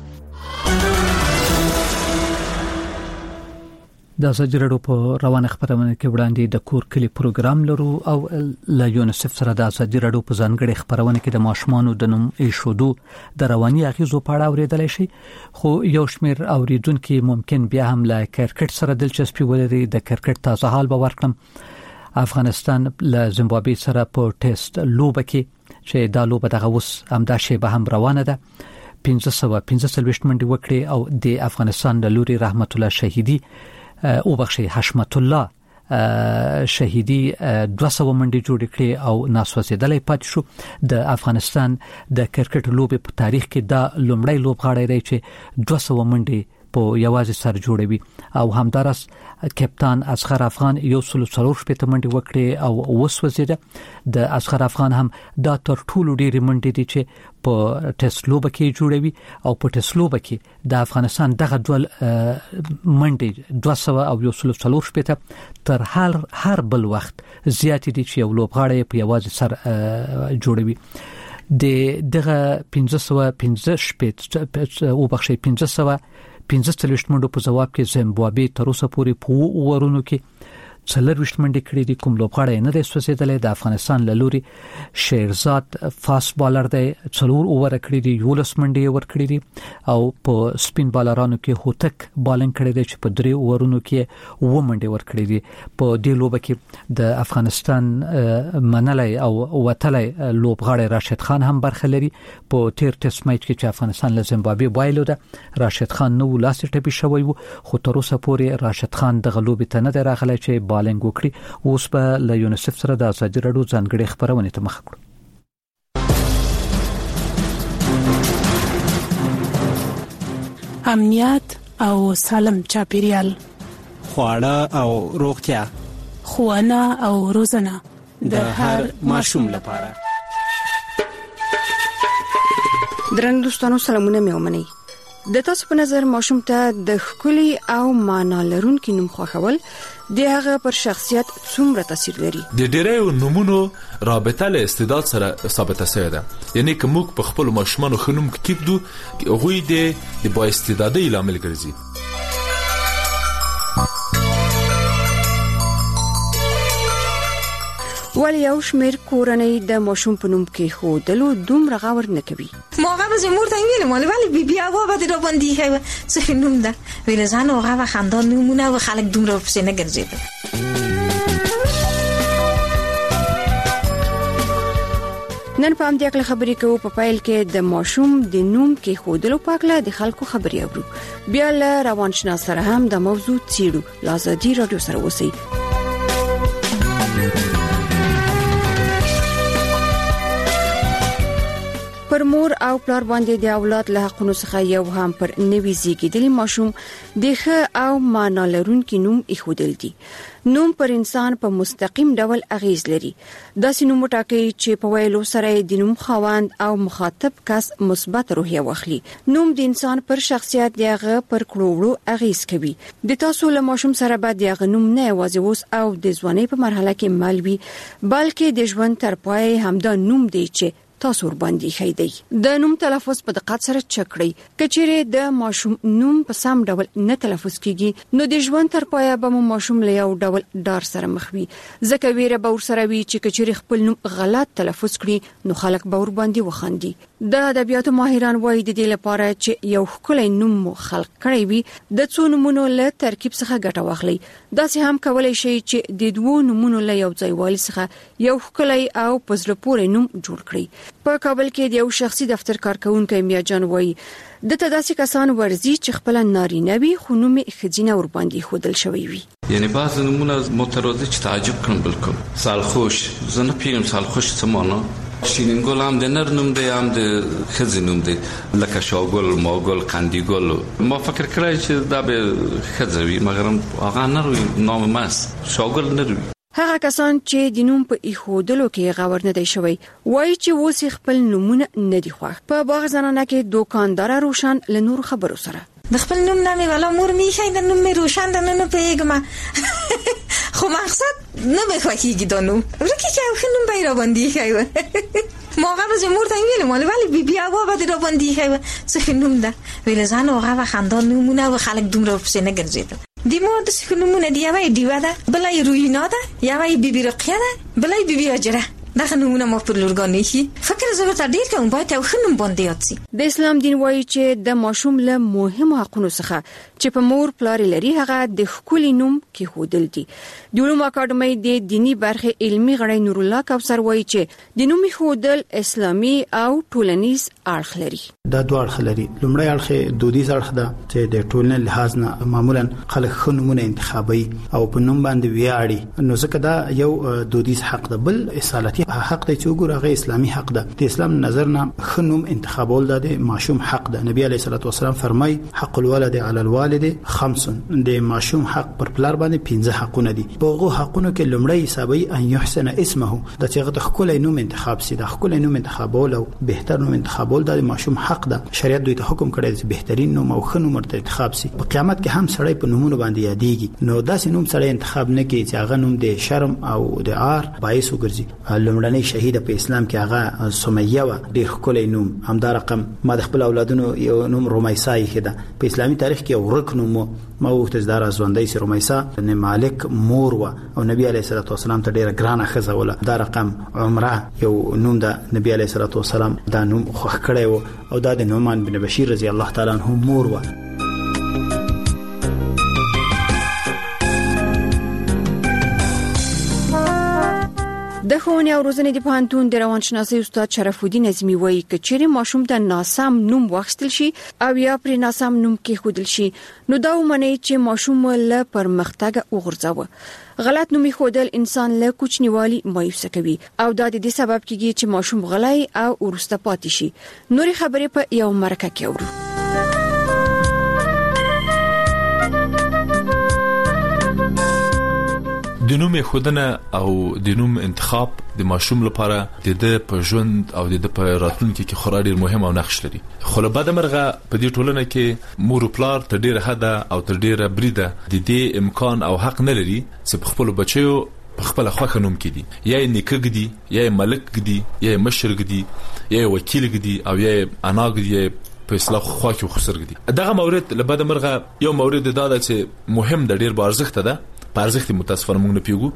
د ازادي راډیو په روانه خبرونه کې وړاندې د کور کلی پروګرام لرو او له یونیسف سره د ازادي راډیو په ځانګړي خبرونه کې د ماشومانو د نوم ایښودو د رواني اغیزو په اړه اوریدل شي، خو یو شمېر اوریدونکو ممکن بیا هم له کرکټ سره دلچسپي ولري. د کرکټ تازه حال به ورکړم. افغانستان له زیمبابوې سره په ټیسټ لوبه کې چې دا لوبه دغه اوس همدا شی به هم روانه ده پنځه سوه پنځه څلوېښت منډې وکړي او د افغانستان د لوري رحمت الله شهیدي او بخشي حشمت الله شهیدي دوه سوه منډې جوړ کړې او ناسوځېدلی پاتې شو. د افغانستان د کرکټ لوبې په تاریخ کې دا لومړی لوبغاړی دی چې دوه سوه منډې په یوازې سر جوړوي او همدارس کپتان اصغر افغان یو سلو څلور شپېته منډې وکړې او وسوځېده. د اصغر افغان هم دا تر ټولو ډېرې منډې دي چې په ټیسټ لوبه کې جوړوي او په ټیسټ لوبه کې د افغانستان دغه ډول منډې دوه سوه او یو سلو څلور شپېته تر هر هر بل وخت زیاتې دي چې یو لوبغاړی په یوازې سر جوړوي. د دغه پنځه سوه پنځه شپېته او بخښئ پنځه سوه پنځه څلوېښت منډو په جواب کې زیمبابوې تر اوسه پورې په اوورونو کې څلوېښت منډې کړې دي. کوم لوبغاړی نه دی سوځېدلی. د افغانستان له لوري شیرزاد فاست بالر دی، څلور اووره کړې دي، یولس منډې یې ورکړې دي او په سپین بالرانو کې هوتک بالنګ کړی دی چې په درې اوورونو کې اووه منډې ورکړې دي. په دې لوبه کې د افغانستان منلی او وتلی لوبغاړی راشد خان هم برخه لري. په تیر ټیسټ میچ کې چې افغانستان له زیمبابوې بایلوده راشد خان نو لاسې ټپي شوی و، خو تر اوسه پورې راشد خان دغه لوبې ته نه دی راغلی چې بالنګ وکړي. اوس به له یونیسف سره د ازادي راډیو ځانګړي خبرونه ته مخ کړو. امنیت او سالم چاپیریال، خواړه او روغتیا، ښوونه او روزنه د هر ماشوم لپاره. درنو دوستانو سلامونه مې ومنئ. د تاسو په نظر ماشوم ته د ښکلي او معنا لرونکي نوم خوښول د هغه پر شخصیت څومره تاثیر لري؟ د ډېرو نومونو رابطه له استعداد سره ثابته شوې ده. یعنی که موږ په خپل ماشومانو ښه نوم کېږدو، هغوی د با استعدادۍ لامل ګرځي. ول یو شمیر کورنۍ د ماشوم په نوم کې خودلو دومره غور نه کوي. موږ به زموږ ته ویل مال ولی بي بي هغه به د باندې هغه څه نوم ده ویل ځان هغه خاندان نمونه او خلک دومره په سینه ګرځیدل. نن په همدې اړه خبرې کوو. په پایل کې د ماشوم د نوم کې خودلو پاکله د خلکو خبرې اورو. بیا له روانشناس سره هم د موضوع څیړو. لازادي رادیو سره اوسئ. پر مور او پلار باندې د اولاد له حقونو څخه یو هم پر نوي زیږیدلي ماشوم د ښه او معنا لرونکي نوم ایښودل دي. نوم پر انسان په مستقیم ډول اغیز لري. داسې نوم ټاکي چې په ویلو سره د نوم خاوند او مخاطب کس مثبت روحیه واخلي. نوم د انسان پر شخصیت دغه پر کړوړو اغیز کوي. د تاسو له ماشوم سره به دغه نوم نه یوازې اوس او د ځوانۍ په مرحله کې مالوي بلکې د ژوند تر پای هم دا نوم دی چې تاسو ور باندې خېدی. د نوم تلفظ په دقت سره چکړئ. کچېره د ماشوم نوم په سم ډول نه تلفظ کیږي نو د ژوند تر پایه به ماشوم له یو ډول ډار سره مخ وي. ځکه ویره به ور سره وي چې کچېره خپل نوم غلط تلفظ کړي نو خلک به ور باندې وخاندي. د ادبیاتو ماهران وایي د دې لپاره چې یو خلک نوم مو خلق کړی وي د څو نومونو له ترکیب څخه ګټه واخلي. دا سه هم کولای شي چې د دوو نومونو له یو ځای والي څخه یو خلک او پزله پورې نوم جوړ کړي. په کابل کې د یو شخصي دفتر کارکونکو میاجان وایي د تداسي کسان ورزي چې خپل نارینه وي خو نوم خزینه ور باندې خودل شوی وي. یعنی بعض نمونه مترادف چې تعجب کړم بالکل. سالخوش زنه پیرم سالخوش څه معنا شیرین ګل هم د نر نوم دی هم د خزې نوم دی لکه شاګل ماګل قندیګل. ما فکر کړی چې دا به خزې وي مګر هغه نه وي نام ماس شاګل نه وي. هغه کسان چې د نوم په ایښودلو کې غور نه دی شوی وایي چې اوس خپل نومونه نه دی خوښ. په باغ زنانه کې دوکاندار روشن له نور خبرو سره د خپل نوم نامې والا مور می خای د نوم می روشن د نن په یګما خو مقصد نه به خوښیږي د نوم ورکه چې خو نوم به را باندې خای ما هغه زموږ ته ویل مال ولی بي بي هغه به را باندې خای څه نوم ده ویل ځان هغه خاندان نومونه او خلک دومره په سینه ګرځیدل. دی مو د سکونمونه دی وای دیوا ده بلای روینا ده یا وای بیبي رقیه ده بلای بیبي اجره دا خنومونه مو پر لورګانې شي فکر زه ته ډیر کوم باید او خنوم باندې یاتسي. د اسلام دین وایي چې د ماشوم له مهمو حقونو څخه چې په مور پلار لري هغه د خولي نوم کې خودل دي. د علوم اکاډمۍ د دینی برخه علمي غړی نور الله کوثر وایي چې د نوم خودل اسلامي او ټولنیز اړخ لري. دا دوه اړخ لري. لومړی اړخ دودیز اړخ ده چې د ټولنې لحاظ نه معمولا خلک خنومونه انتخابي او په نوم باندې ویاړي نو ځکه دا یو دودیز حق ده. بل اصالتي حق دی چې وګوره اسلامي حق ده. د اسلام نظر نه خنوم انتخابول ده د ماشوم حق ده. نبی علیه الصلاه والسلام فرمای حق الولد علی الوالد خمس. د ماشوم حق پر پلار باندې پنځه حقونه دي. په هغه حقونو کې لومړی حسابي ان يحسن اسمه د چې غته خپل نوم انتخاب سي د خپل نوم انتخابول او بهتر نوم انتخابول د ماشوم حق ده. شریعت دوی ته حکم کړی چې بهترین نوم او خنوم ورته انتخاب سي. په قیامت کې هم سړی په نومونو باندې یادېږي نو داسې نوم سړی انتخاب نه کوي چې هغه نوم د شرم او د عار باعث وګرځي. لومړنۍ شهیده په اسلام کې هغه سمیه و ډېر ښکلی نوم. همدا رقم ما د خپل اولادونو یو نوم رومیسا یې ده. په اسلامي تاریخ کې یو ورک نوم ما وخت زدار ژوندۍ سي رومیسا نه مالک مور و او نبی علیه الصلاه والسلام ته ډېر ګرانه خزه ولا. دا رقم عمره یو نوم ده نبی علیه الصلاه والسلام دا نوم خوښ کړی و او دا د نعمان بن بشیر رضی الله تعالی عنہ مور و. د ښوونې او روزنې د پوهنتون د روانشناسۍ استاد شرف الدین اعظمي وایي چې چیرې ماشوم ته ناسم نوم واخیستل شي او یا پر ناسم نوم کې خودل شي نو دا ومني چې ماشوم له پرمختګ وغورځاوه. غلط نوم خودل انسان له کوچنیوالي مایوسه کوي او دا د دې سبب کیږي چې ماشوم غلای او ورسته پاتې شي. نوري خبرې په یو مرکه کې اورو. د نوم خودنه او د نوم انتخاب د ماشوم لپاره د د په ژوند او د د په راتلونکي کې خورا ډیر مهم او نقش لري. خو له بده مرغه په دې ټولنه کې مور او پلار تر ډیره حده او تر ډیره بریده د دې امکان او حق نه لري چې په خپل بچیو په خپل خوښه نوم کړي. یا نیکه ګدي یا ملک ګدي یا مشر ګدي یا وکیل ګدي او یا انا ګدي په اصلاح خو کې خسر ګدي. دغه مورد له بده مرغه یو مورد دا ده چې مهم د ډیر بارزښت ده. پارزښت متاسفانه موږ نه پیګو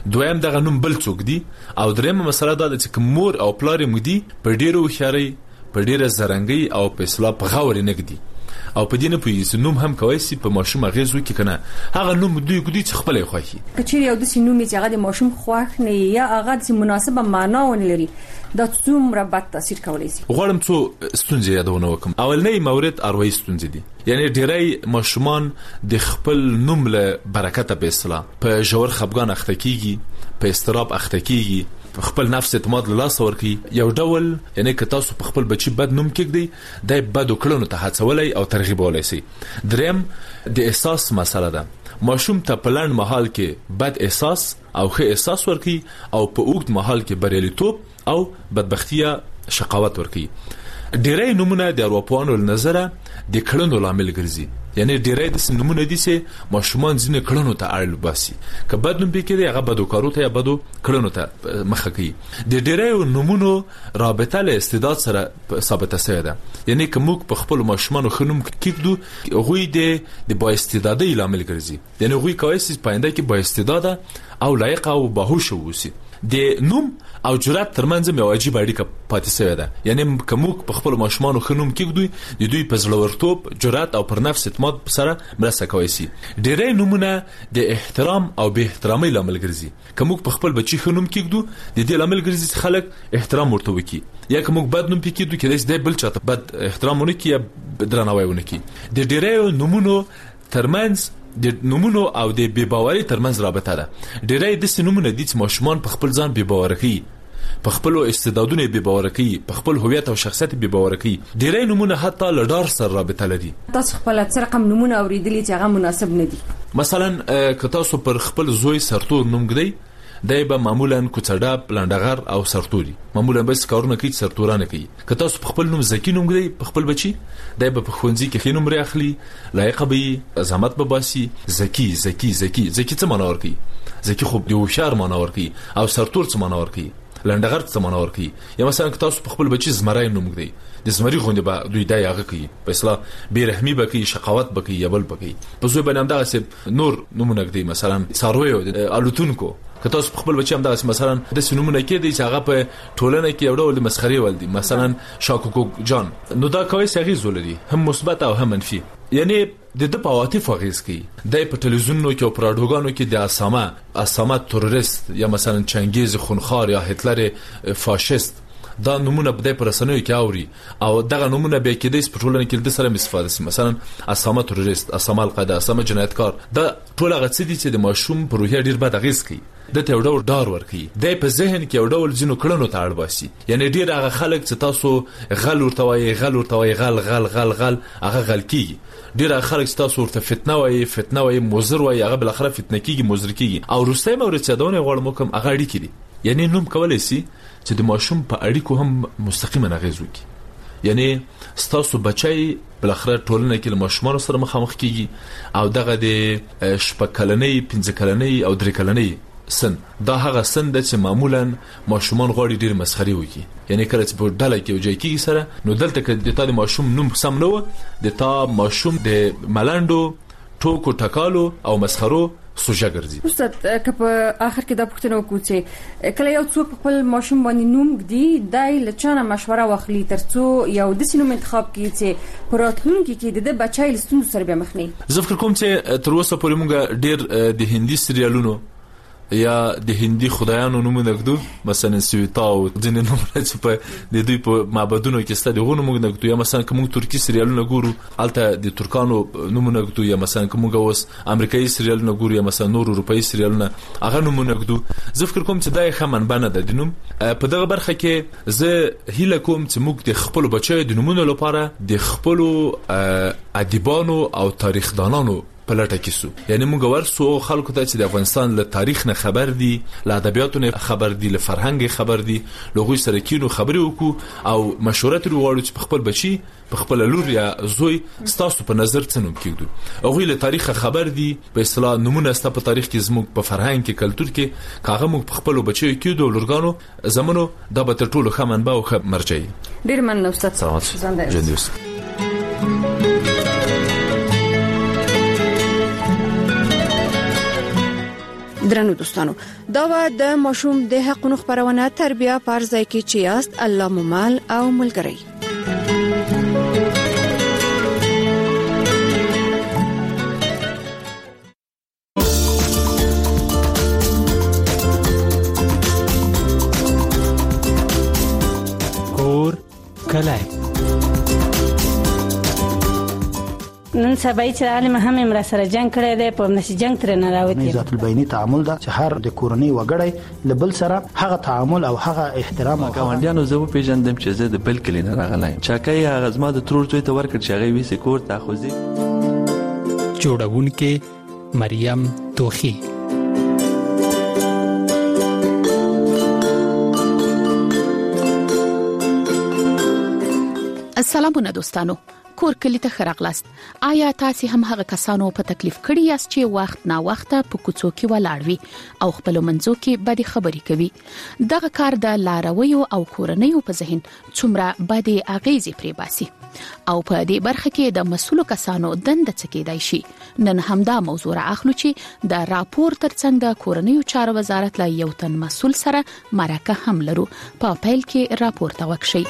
دویم دغه نوم بل څوک دی او درېمه مسله دا ده چې مور او پلار مو دی په ډیرو خیاري په ډیره زرنګي او په اصلاح په غوړې نګدي او په دې نه پوهیږي نوم هم کوي سي په ماشوم غیزو کې کنه هغه نوم دوی ګدي چې خپل خوښي کچېر یو د سینومي چې هغه د ماشوم خوښ نه یا هغه د مناسبه معنا ونه لري دا څومره بد تاثیر کولی شي. غواړم څو ستونزې یادونه وکم. اولنۍ مورد اروایي ستونزې دي، یعنی ډیری ماشومان د خپل نوم له برکته په اصطلاح په ژور خپګان اخته کیږي، په استراب اخته کیږي، خپل نفس اعتماد له لاس ورکی. یو ډول یعنی که تاسو په خپل بچی بد نوم کېږدئ دای بد وکړنو ته هڅولای او ترغیبولای شي. دریم د احساس مسله ده. ماشوم ته په لنډ مهال کې بد احساس او ښه احساس ورکی او په اوږد مهال کې بریالیتوب او بدبختیه شقاوت ورکی. ډیری نمونه د اروپایانو له نظره د کړنو لامل ګرځي، یعنی ډیری د نمونه دي چې ماشومان ځینې کړنو ته اړ باسي، که بد نوم پکې دی هغه بدو کارو ته یا بدو کړنو ته مخه کوي. د ډیری نمونو رابطه له استعداد سره ثابته شوې ده، یعنی که موږ په خپل ماشومانو خنوم کېږدو هغوی د د با استعدادۍ لامل ګرځي، یعنی هغوی کولی شي په آینده کې با استعداده او لایق او باهوشه واوسي. د نوم او جرأت ترمنځ یو عجیب اړیکه پاتې شوې ده، یعنی که موږ په خپل ماشومانو خنوم کېږدو د دوی په زړورتوب، جرأت او پر نفس اعتماد سره مرسته کوي شي. ډېری نومونه د احترام او بې احترامۍ لامل ګرځي. که موږ په خپل بچی خنوم کېږدو د دې لامل ګرځي چې خلک احترام ورته وکړي، یا که موږ بد نوم کېږدو کېدای شي بل چاته بد احترام ونه کړي یا درناوی ونه کړي. د ډېری نومونو ترمنځ د نومونو او د بې باورۍ ترمنځ رابطه ده. ډېری داسې نومونه دي چې ماشومان په خپل ځان بې باوره کوي، په خپل استعدادونو بې باوره کوي، په خپل هویت او شخصیت بې باوره کوي. ډېری نومونه حتی له ډار سره رابطه لري. تاسو خپل څه رقم نومونه اوریدلي چې هغه مناسب نه دي؟ مثلا که تاسو پر خپل زوی سرتور نوم ږدئ، دای به معمولا کوڅډاپ، لنډغر او سرتوري معمولا بس کارونه کوي سرتورانه کوي. که تاسو په خپل نوم زکی نوم ږدئ په خپل بچي، دای به په ښوونځي کې ښه نوم لري اخلي، لایق به زحمت به باسي. زکی زکی زکی زکی څه معنا ورکوي؟ زکی خو د هوښیار معنا ورکوي. او سرتور څه معنا ورکوي؟ لنډغر څه معنا ورکوي؟ یا مثلا که تاسو په خپل بچي زمری نوم ږدئ، د زمری غوندې به دوی دای هغه کوي، په اصطلاح بې رحمي به کوي، شقاوت به کوي یا بل به کوي. په زوی باندې همدغسې نور نومونه ږدئ، مثلا څارویو، الوتونکو. که تاسو خپل بچی هم داسې مثلا د نومونه کېدی چې هغه په ټولنه کې یو ډول مسخري ول دي، مثلا شاکوکو جان، نو دا کوي اغیز ولري، هم مثبت او هم منفي. یعنی د د پواتیف اغیز کوي. د په تلویزیونونو کې او پراډوګانو کې د اسامه اسامه تروریست یا مثلا چنگیز خونخوار یا هتلر فاشیست دا نمونه بده پر رسنیو کې اوري، او دغه نمونه به کې د سپټولن کې د سره استفاده سي. مثلا اسامه تروریست، اسامه القاعده، اسامه جنایتکار، دا ټول هغه څه دي چې د ماشوم په روحیه ډیر بد اغیز کوي. د ته یو ډول ډار ورکوي، د په ذهن کې یو ډول ځینو کړنو ته اړ باسي. یعنی ډیر هغه خلک چې تاسو غل ورته وایي، غل ورته وایي، غل غل غل غل هغه غل کیږي. ډیر هغه خلک چې تاسو ورته فتنه وایي، فتنه وایي، موزر وایي، هغه بل اخره فتنه کیږي، موزر کیږي. او روسي مورد چې دونه غوړم کوم هغه اړیکې دي. یعنی نوم کولای شي چې د ماشوم په اړیکو هم مستقیما اغیز وکړي. یعنی ستاسو بچي بل اخره ټولنه کې له ماشومان سره مخامخ کیږي، او دغه د شپږ کلنۍ، پنځه کلنۍ او درې کلنۍ سن، دا هغه سن د چې معمولا ماشومان غواړي ډیر مسخري وکړي. یعنی کله چې په ډله کې وځي کیږي سره، نو دلته کې د تا د ماشوم نوم سم نه و، د تا ماشوم د ملنډو، ټوکو ټکالو او مسخرو سوجا ګرځي. استاد که په اخر کې دا پوښتنه وکړو چې کله یو څوک خپل ماشوم باندې نوم ږدي، دای له چانه مشوره واخلي ترڅو یو داسې نوم انتخاب کړي چې په راتلونکي کې د بچای له ستونزو سره به مخ نه وي. زه فکر کوم چې تر اوسه پورې موږ ډیر د هندي سریالونو یا د هندي خدایانو نومونه ږدو، مثلا سویتا او ځینې نومونه چې په د دوی په معبدونو کې ستاسو غو نومونه ږدو، یا مثلا کوم ترکی سریالونه ګورو الته د ترکانو نومونه ږدو، یا مثلا کوم اوس امریکایي سریالونه ګورو، یا مثلا نور اروپایي سریالونه هغه نومونه ږدو. زه فکر کوم چې دا ښه منبع نه ده د نوم. په دغه برخه کې زه هیله کوم چې موږ د خپل بچو د نومونو لپاره د خپل ادیبانو او تاریخ دانانو په لټه کې سو. یعنی موږ ورسو خلکو ته چې د افغانستان له تاریخ نه خبر دي، له ادبیاتو نه خبر دي، له فرهنګ خبر دي، له غوي سره کینو خبرې وکړو او مشوره ترې وغواړو چې په خپل بچي، په خپل لور یا زوی ستاسو په نظر څه نوم کېږدو. هغوی له تاریخ خبر دي، په اصطلاح نومونه ستا په تاریخ کې زموږ په فرهنګ کې، کلتور کې کاغه موږ په خپل بچیو کېږدو او لورګانو زمونو دا به تر ټولو ښه منبع او ښه مرجع وي. ډېر مننه استاد. سلامات. درنو دوستانو دا و د ماشوم د حقونو خبرونه تربیه پرځای کې چې یاست الله ممال او ملګری. کور کلای نن سبا چې عالم هم امر سره جنگ کړی دی په نشي جنگ تر نه راوتی. ذات البینی تعامل دا چې هر د کورنۍ وګړی لبل سره هغه تعامل او هغه احترام او ګاونډیانو زه په پیژندم چې زه د بل کلی نه راغلی چاکای هغه زما د ترور زوی ته ورکړ چې هغه وی سکور تاخذي جوړونکې مریم توخی. السلام علیکم دوستانو، کور کلی ته خراغلاست. آیا تاسو هم هغه کسانو په تکلیف کړی یاست چې وخت نا وخت په کوڅو کې ولاړوي او خپل منځو کې بدې خبرې کوي؟ دغه کار د لارویو او کورنیو په ذهن څومره بدې اغیزې پرې باسي او په دې برخه کې د مسؤلو کسانو دند څه کېدای شي؟ نن همدا موضوع راخلو چې د راپور ترڅنګ د کورنیو چارو وزارت له یو تن مسؤل سره مرکه هم لرو. په پیل کې راپور ته وکشي.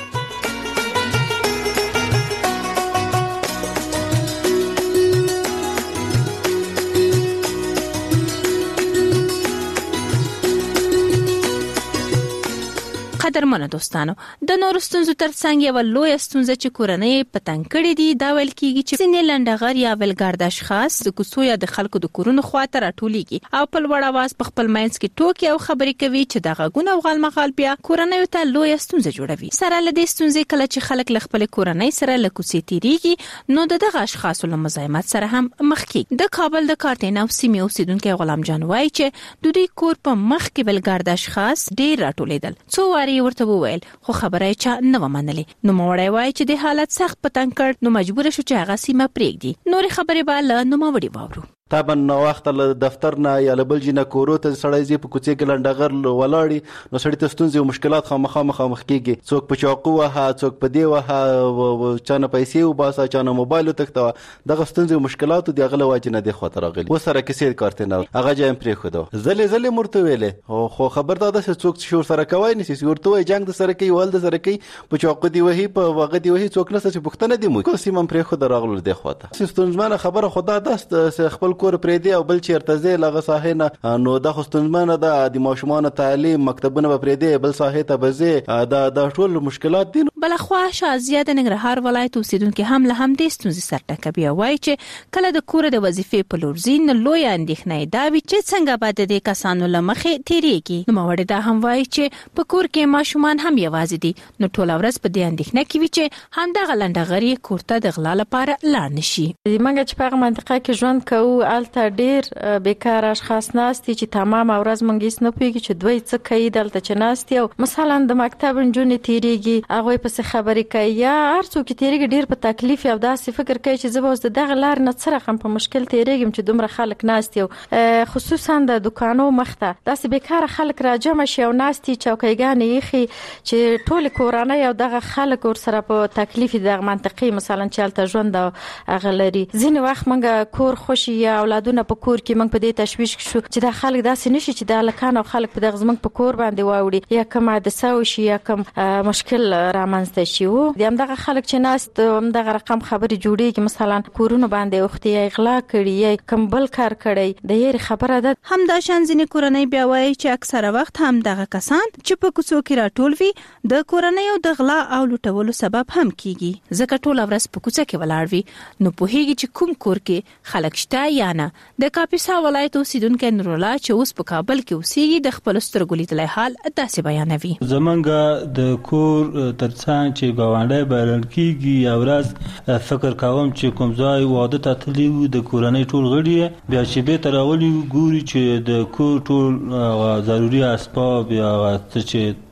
قدرمنو دوستانو، د نورو ستونزو ترڅنګ یو لوی ستونزه چې کورنۍ په تنګ کړې دي دا ویل کیږي چې ځینې لنډغر یا ولګارد اشخاص د کوڅو یا د خلکو د کورونو خواته راټولېږي او په لوړ اواز په خپل مینس کې ټوکې او خبرې کوي چې د غږونو او غالمغال بیا کورنۍ ته لوی ستونزه جوړوي. سره له دې ستونزې کله چې خلک له خپل کورنۍ سره له کوڅې تیریږي نو دغه اشخاص له مزاحمت سره هم مخ کیږي. د کابل د کارتین او سیمې اوسیدونکو غلام جان وایي چې د دوی کور په مخ کې ولګارد اشخاص ډېر راټولېدل. څو واری ورته وویل خو خبره یې چا نه ومنلې. نو موړی وایي چې د حالت سخت پتنګ کړ نو مجبور شو چې هغه سیمه پرېږدي. نورې خبرې به له نوموړي واورو. طبعا نو وخت له دفتر نه یا له بل جنه کورو ته سړی زی په کوڅې کې لنډغر ولاړی نو سړی ته ستونزې او مشکلات خامخا مخامخ کیږي. څوک په چاقو وها، څوک په دی وها، چانه پیسې او باسا، چانه موبایل تکته. دغه ستونزې او مشکلات دی غله واجنه دی خاطر راغلی. و سره کیسې کارته نه هغه جام پرې خو دا زله زله مرته ویلې خو خبردار ده چې څوک شور سره کوي نه سي ورته وای جنگ د سره کوي ول د سره کوي په چاقو دی وهي په وغه دی وهي څوک نه څه پښتنه دی مو کوم سیمه پرې خو راغلو دی خاطر ستونزمنه خبره خدا داست خپل کور پرې دی او بل چیرته زی لغه ساحه نه نو د خوستنمنه د د ماشومان تعلیم مکتبونه پرې دی بل ساحه ته بزي د د ټول مشکلات دي. بل خو شازیه د ننګرهار ولایت اوسیدونکو هم له هم د ستونزې سره ټکبي وایي چې کله د کور د وظیفې په لور زین لوی اندېښنه دا وی چې څنګه بعد د کسانو لمخې تیریږي. نو موړي دا هم وایي چې په کور کې ماشومان هم یوازې دي نو ټول ورځ په دې اندېښنه کې وي چې هم د غلندغري کورته د غلا لپاره لاړ نشي. موږ چې په منطقه کې ژوند کوو الته ډیر بیکار اشخاص ناستي چې تمام ورځ مونږ هیڅ نه پوهیږي چې دوی څه کوي دلته چې ناستي او مثلا د مکتب جنونې تیریږي هغه په څه خبرې کوي یا هر څوک تیریږي ډیر په تکلیف او داسې فکر کوي چې زه اوس دغه لار نه سره خم په مشکل تیریږم چې دومره خلک ناستي او خصوصا د دکانو مخته داسې بیکار خلک راجمع شي او ناستي چوکیګانې یخي چې ټول کورانه او دغه خلک ور سره په تکلیف دغه منطقي مثلا چالت ژوند هغه لري. ځینې وخت مونږ کور خوشي یا اولادونه په کور کې موږ په دې تشویش شو چې دا خلک داسې نشي چې د لکان او خلک په دغه زمنګ په کور باندې واوړي یا کوم د ساو شي یا کوم مشکل رامنځته شي. و د همدغه خلک چې ناس دغه رقم خبري جوړيږي مثلا کورونه باندې وختي اغلا کړي یا کوم بل کار کړي د یې خبره ده. هم دا شان ځینې کورنۍ بیا وایي چې اکثره وخت هم دغه کسان چې په کوڅو کې راټول وي د کورنۍ او د غلا او لوټولو سبب هم کیږي ځکه ټول ورځ په کوڅه کې ولاړ وي نو په هیڅ چې کوم کور کې خلک شته یا نه. د کاپیسا ولایت اوسیدونکو نورالله چې اوس په کابل کې اوسېږي د خپل سترګو لیدلای حال داسې بیانوي. زمونږ د کور ترڅنګ چې ګاونډي بلل کیږي یو ورځ فکر کوم چې کوم ځای واده ته تللی و د کورنۍ ټول غړي بیا چې به تراولي ګوري چې د کور ټول ضروري اسباب یا څه چې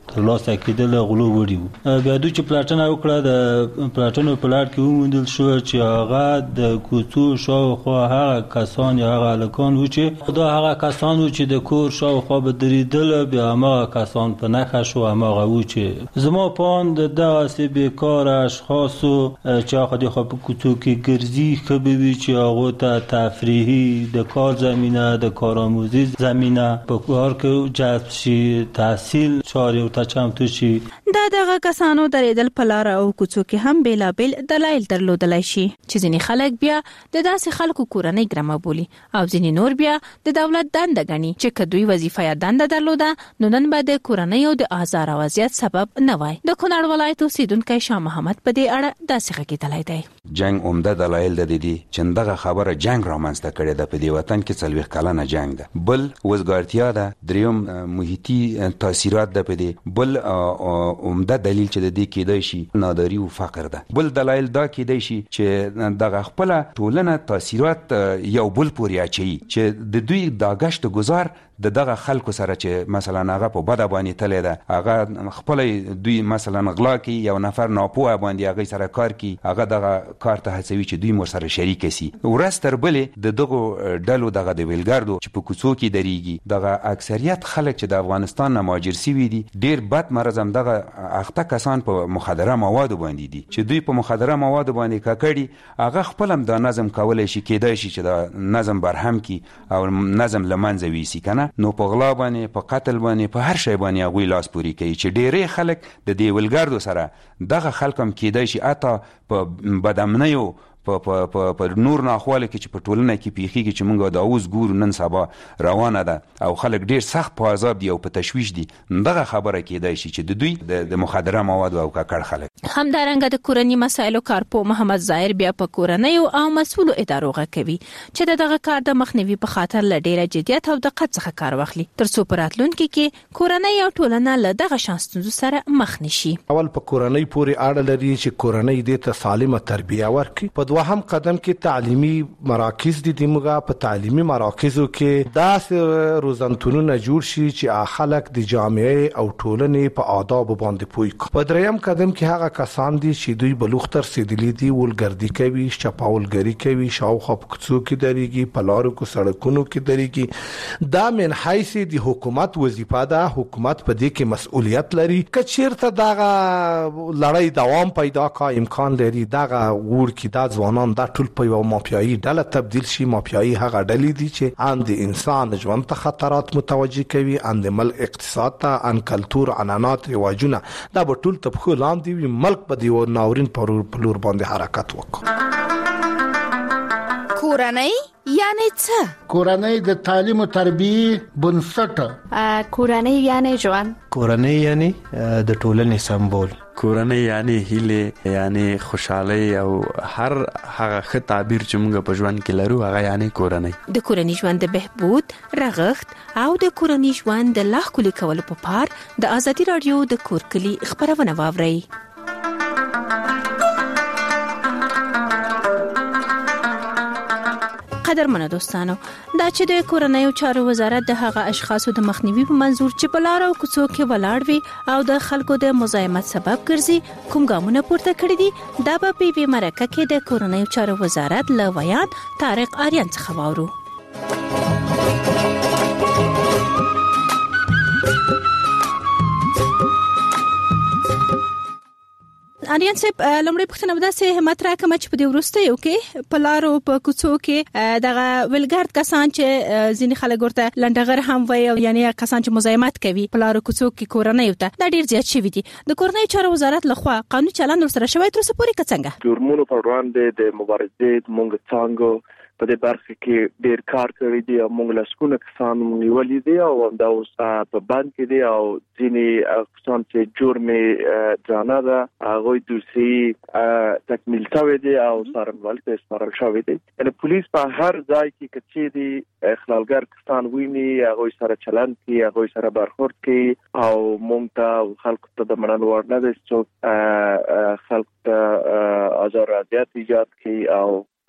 تر لاسه کېدل غلو وړي وو. بیا دوی چې پلاټنه وکړه د پلاټنو په لار کې وموندل شو چې هغه د کوڅو شاوخوا هغه کسان یا هغه هلکان وو چې دا هغه کسان وو چې د کور شاوخوا به درېدل، بیا هماغه کسان په نښه شو، هماغه وو چې زما پام د دغسې بېکاره اشخاصو چې هغه دخوا په کوڅو کې ګرځي ښه به وي چې هغو ته تفریحي د کار زمینه د کارآموزي زمینه په کار کې جذب شي، تحصیل چارې ورته چمتو شي. دا دغه کسانو درېدل په لاره او کوڅو کې هم بېلابېل دلایل درلودلی شي چې ځینې خلک بیا د داسې خلکو کورنۍ ګرمه بولي او ځینې نور بیا د دولت دنده ګڼي چې که دوی وظیفه یا دنده درلوده نو نن به د کورنۍ او د آزار او اذیت سبب نه وای. د کونړ ولایت اوسېدونکی شاه محمد په دې اړه داسې غږېدلی دی. جنگ عمده دلایل د دې چې دغه خبره جنگ رامنځته کړې ده په دې وطن کې څلوېښت کلنه جنگ ده، بل وزګارتیا ده، دریم محیطي تاثیرات ده په دې، بل عمده دلیل چې د دې کېدای شي ناداري او فقر ده، بل دلایل دا کېدای شي چې دغه خپله ټولنه تاثیرات یو بل پورې اچوي چې د دوی دا ګشت ګزار د دغه خلکو سره چې مثلا هغه په بده باندې تللی ده، هغه خپل دوی مثلا غلا کوي، یو نفر ناپوه باندې هغه سره کار کوي، هغه دغه کار ته هڅوي چې دوی مور سره شریک شي. ورځ تر بلې د دغو ډلو دغه د ویلګاردو چې په کوڅو کې درېږي، دغه اکثریت خلک چې د افغانستان نه مهاجر سوي دي ډېر بد مرض هم دغه اخته کسان په مخدره موادو باندې دي چې دوی په مخدره موادو باندې ککړي، هغه خپل هم دا نظم کولی شي، کېدای شي چې دا نظم برهم کی او نظم له منځه ویسي که نه، نو په غلا باندې، په قتل باندې، په هر شی باندې هغوی لاس پورې کوي چې ډېری خلک د دې ویلګاردو سره دغه خلک هم کېدای شي حتی په بدامنیو په په په په نور ناخواله کې چې په ټولنه کې پیښیږي چې موږ دا اوس ګورو نن سبا روانه ده او خلک ډیر سخت په عذاب دي او په تشویش دي، دغه خبره کېدای شي چې د دوی د مخدره موادو او ککړ خلک. همدارنګه د کورنۍ مسایلو کارپو محمد ظاهر بیا په کورنۍ او مسؤلو ادارو غږوي چې دغه کار د مخنیوي په خاطر له ډیره جدیت او دقت څخه کار واخلي ترڅو په راتلونکي کې کورنۍ او ټولنه له دغه شانستونزو سره مخ نشي. اول په کورنۍ پورې اړه لري چې کورنۍ دې ته سالمه تربیه ورکړي. په دوهم قدم کې تعلیمي مراکز دي، دموږه په تعلیمي مراکزو کې داسې روزنتونونه جوړ شي چې خلک د جامعې او ټولنې په آداب باندې پوي کړي. په دریم قدم کې هغه کسان دي چې دوی بلوغ تر رسیدلي دي، ولګردي کوي، شپاولګري کوي، شاوخوا په کوڅو کې درېږي، په لارو کې سړکونو کې درېږي. دا من حیث د حکومت وظیفه ده، حکومت په دې کې مسؤلیت لري. که چیرته دغه لړۍ دوام پیدا کا امکان لري دغه وور کې دا ځوانان دا ټول په یو مافیایي ډله تبدیل شي. مافیایي هغه ډلې دي چې ان د انسان ژوند ته خطرات متوجه کوي، ان د ملک اقتصاد ته، ان کلتور، عنعنات، رواجونه دا به ټول تر پښو لاندې وي. ملک به د یو ناورین په لور باندې حرکت وکړي. کورنۍ یعنی څه؟ کورنۍ د تعلیم او تربیې بنسټ. کورنۍ یعنی ژوند. کورنۍ یعنی د ټولنې سمبول. کورنۍ یعنی هیله، یعنی خوشحالي او هر هغه ښه تعبیر چې موږ په ژوند کې لرو هغه یعنی کورنۍ. د کورنۍ ژوند د بهبود، رغښت او د کورنۍ ژوند د لا ښکلي کولو په پار د ازادي رادیو د کورکلي خبرونه واورئ. قدرمنو دوستانو، دا چې د کورنۍ او چارو وزارت د هغه اشخاصو د مخنیوي په منظور چې په لار او کوڅو کې ولاړ وي او د خلکو د مزاحمت سبب ګرځي کوم ګامونه پورته کړی دي، دا به په دې مرکه کې د کورنۍ او چارو وزارت له ویان طارق آریان څخه واورو. آریان صاحب، لمړی پوښتنه به داسې همت راکړم چې په دې وروستیو کې په لارو په کوڅو کې دغه ویلګارد کسان چې ځینې خلک ورته لنډغر هم وایي او یعنی کسان چې مزاحمت کوي په لارو کوڅو کې کورنیو ته، دا ډېر زیات شوي دي. د کورنیو چارو وزارت لخوا قانوني چلند ورسره شوی تر اوسه پورې که څنګه؟ جرمونو پر وړاندې د مبارزې موږ څانګو په دې برخه کې ډېر کار کړی دی او موږ لسګونه کسان نیولي دي او همدا اوس په بند کې دي او ځینې کسان چې جرم درانه ده هغوی دوسیې تکمیل شوی دی او څارنوال ته سپارل شوی دی. یعنې پولیس په هر ځای کې که چیرې اخلالګر کسان ویني هغوی سره چلند کوي، هغوی سره برخورد کوي او موږ ته خلکو ته د منلو وړ نه دی څوک خلکو ته آزار اذیت ایجاد کوي او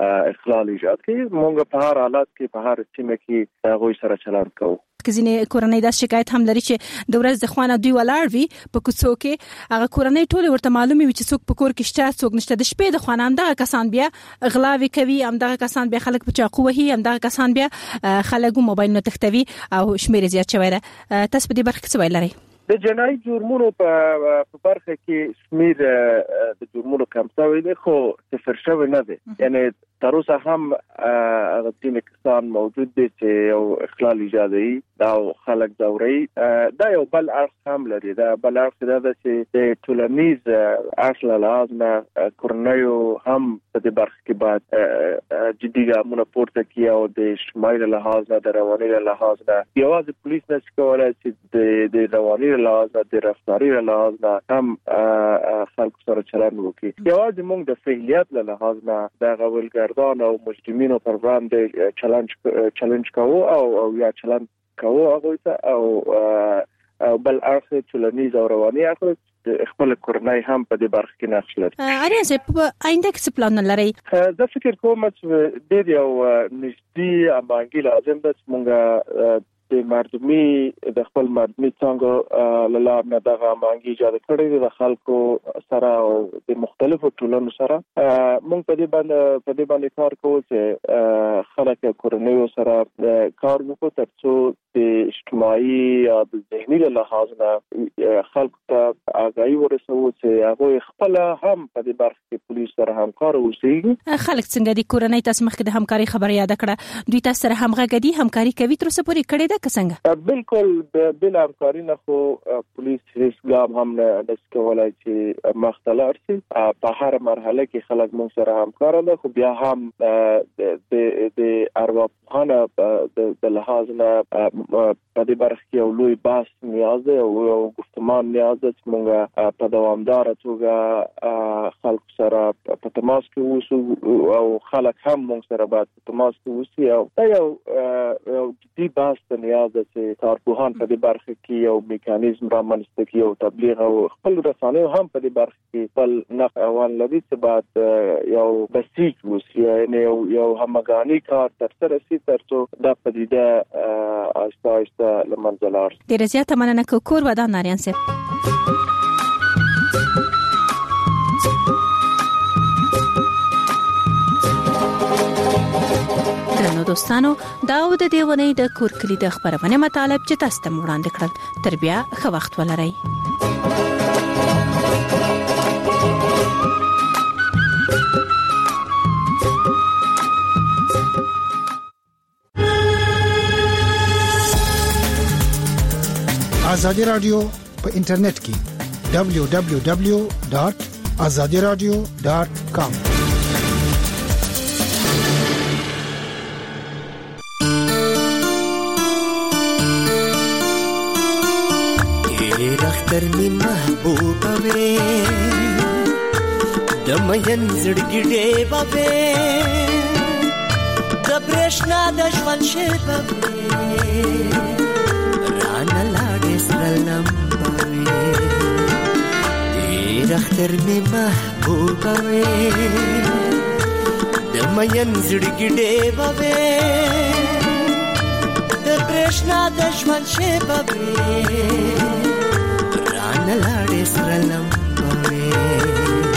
اخلال ایجاد کړي. موږ په هر حالت کې په هر سیمه کې هغه سره چلند کوو. کزینه کورنۍ د شکایت هم لري چې د ورځ د خوانه دوی ولاړ وي په کوڅو کې هغه کورنۍ ټول ورته معلومي وي چې څوک په کور کې شته څوک نشته. د شپې د خوانه هم دغه کسان بیا غلاوي کوي، هم دغه کسان بیا خلک په چاقو وهي، هم دغه کسان بیا خلکو موبایل نه تختوي او شمیر زیات شوی ده. تاسو په دې برخه کې څه ویل لري؟ د جنایي جرمونو په برخه کې شمیر د جرمونو کم شوی دی خو صفر شوی نه دی. یعنی تر اوسه هم هغه ځینې کسان موجود دي چې یو اخلال ایجادوي دا خلک ځوري. دا یو بل اړخ هم لري. دا بل اړخ دا ده چې د ټولنیز اړخ له لحاظ نه کورنیو هم په دې برخه کې باید جدي ګامونه پورته کړي او د اجتماعي له لحاظ نه د رواني له لحاظ نه یوازې پولیس نشي کولای چې د رواني له لحاظ نه د رفتاري له لحاظ نه هم خلکو سره چلند وکړي. یوازې موږ د فعالیت له لحاظ نه د غولګر او مجرمینو پر وړاندې چالش چالش کوو او او یا چالش کوو هغه ته او بل اړخ ټولنیز او رواني اړخ خپل کورنۍ هم په دې برخه کې نقش لري. اړین چې په آینده کې څه پلان لري؟ زه فکر کوم چې ډېر یو نږدې امانګي لازم ده چې موږ د مردمي د خپل مردمي څنګه لاله نه دغه مانګي ایجاد کړی د خلکو سره او د مختلفو ټولنو سره موږ په دې باندې په دې باندې کار کوو چې خلک کورنۍ سره کار وکړو ترڅو د اجتماعي او د ذهني له لحاظ نه خلکو ته آگاهي ورسوو چې هغه خپل هم په دې برخه کې پولیس سره همکار اوسي. خلک څنګه د کورنۍ تاسو مخکې د همکاري خبره یاد کړه دوی تاسو سره همغږي همکاري کوي تر څو پورې کړي ده څنګه؟ بالکل بلا همکاري نه خو پولیس هیڅ ګام هم نه نشکولای چې مختلف شي. په هر مرحله کې خلک موږ سره همکار دي خو بیا هم د د ارواپوهانه د لحاظ نه په دې برخه کې یو لوی بحث نیاز دی او گفتمان نیاز دی چې موږ په دوامدار توګه خلک سره په تماس کې اوسو او خلک هم موږ سره باید په تماس کې اوسي او دا یو یو جدي بحث دی نیاز ده چې کارپوهان په دې برخه کې یو میکانیزم را منځته کړي او تبلیغ او خپل رسانې هم په دې برخه کې خپل نقش اول لري چې بعد یو بسیج وسی یعنی یو همغانی کار تر سره سي ترڅو دا پدیده آستا آستا لمنځه لاړ شي. ډیره زیاته مننه کور ودان ناریان صاحب. نو دوستانو دا و د دیونې د کور کلی د خبرونه مطالب چې تاسو ته وړاندې کړل. تر بیا ښه وخت ولرئ. آزادی رادیو په انټرنیټ کې دبلیو دبلیو دبلیو ډاټ آزادی رادیو ډاټ کام اختر می محبوبه وې د مین زړګي ډېبه وې د برېښنا د ژوند شېبه وې رانه لاړې سره لمبه وې ډېر اختر می محبوبه وې د مین زړګي ډېبه وې د برېښنا د ژوند شېبه وې نلاړې سره لمبه وې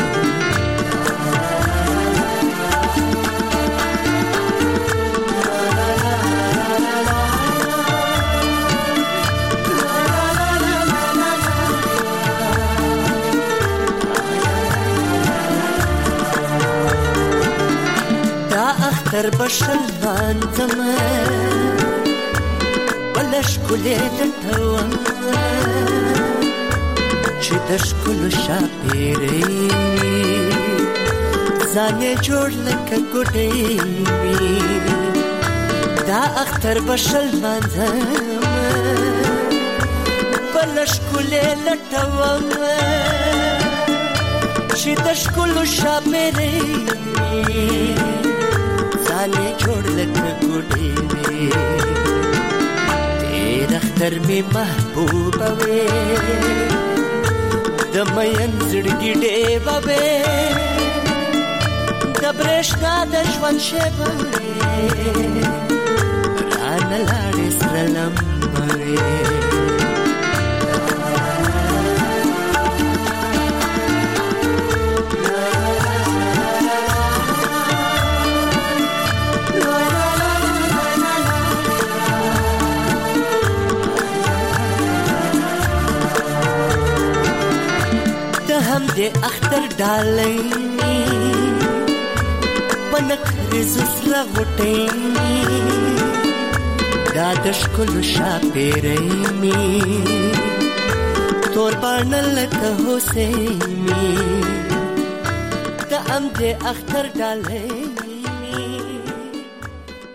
دا اختر بشل باندم بلش کلې دلته چې د ښکلو شاپېرې ځان یې جوړ لکه ګوډۍ وي دا اختر به شل مانځم بله ښکلې لټوم چې د ښکلو شاپېرې ځان یې جوړ لکه ګوډۍ وي تېر اختر مې محبوبه وې د مین زړګي ډېبه وې د د برېښنا د ژوند شېبه رانه لاړې سره لمبه وې هم دې اختر ډالۍ پنک رزسره غټې دا د ښکلو شاپېرۍ مې تور باڼه لکه حسین مې د هم دې اختر ډالۍ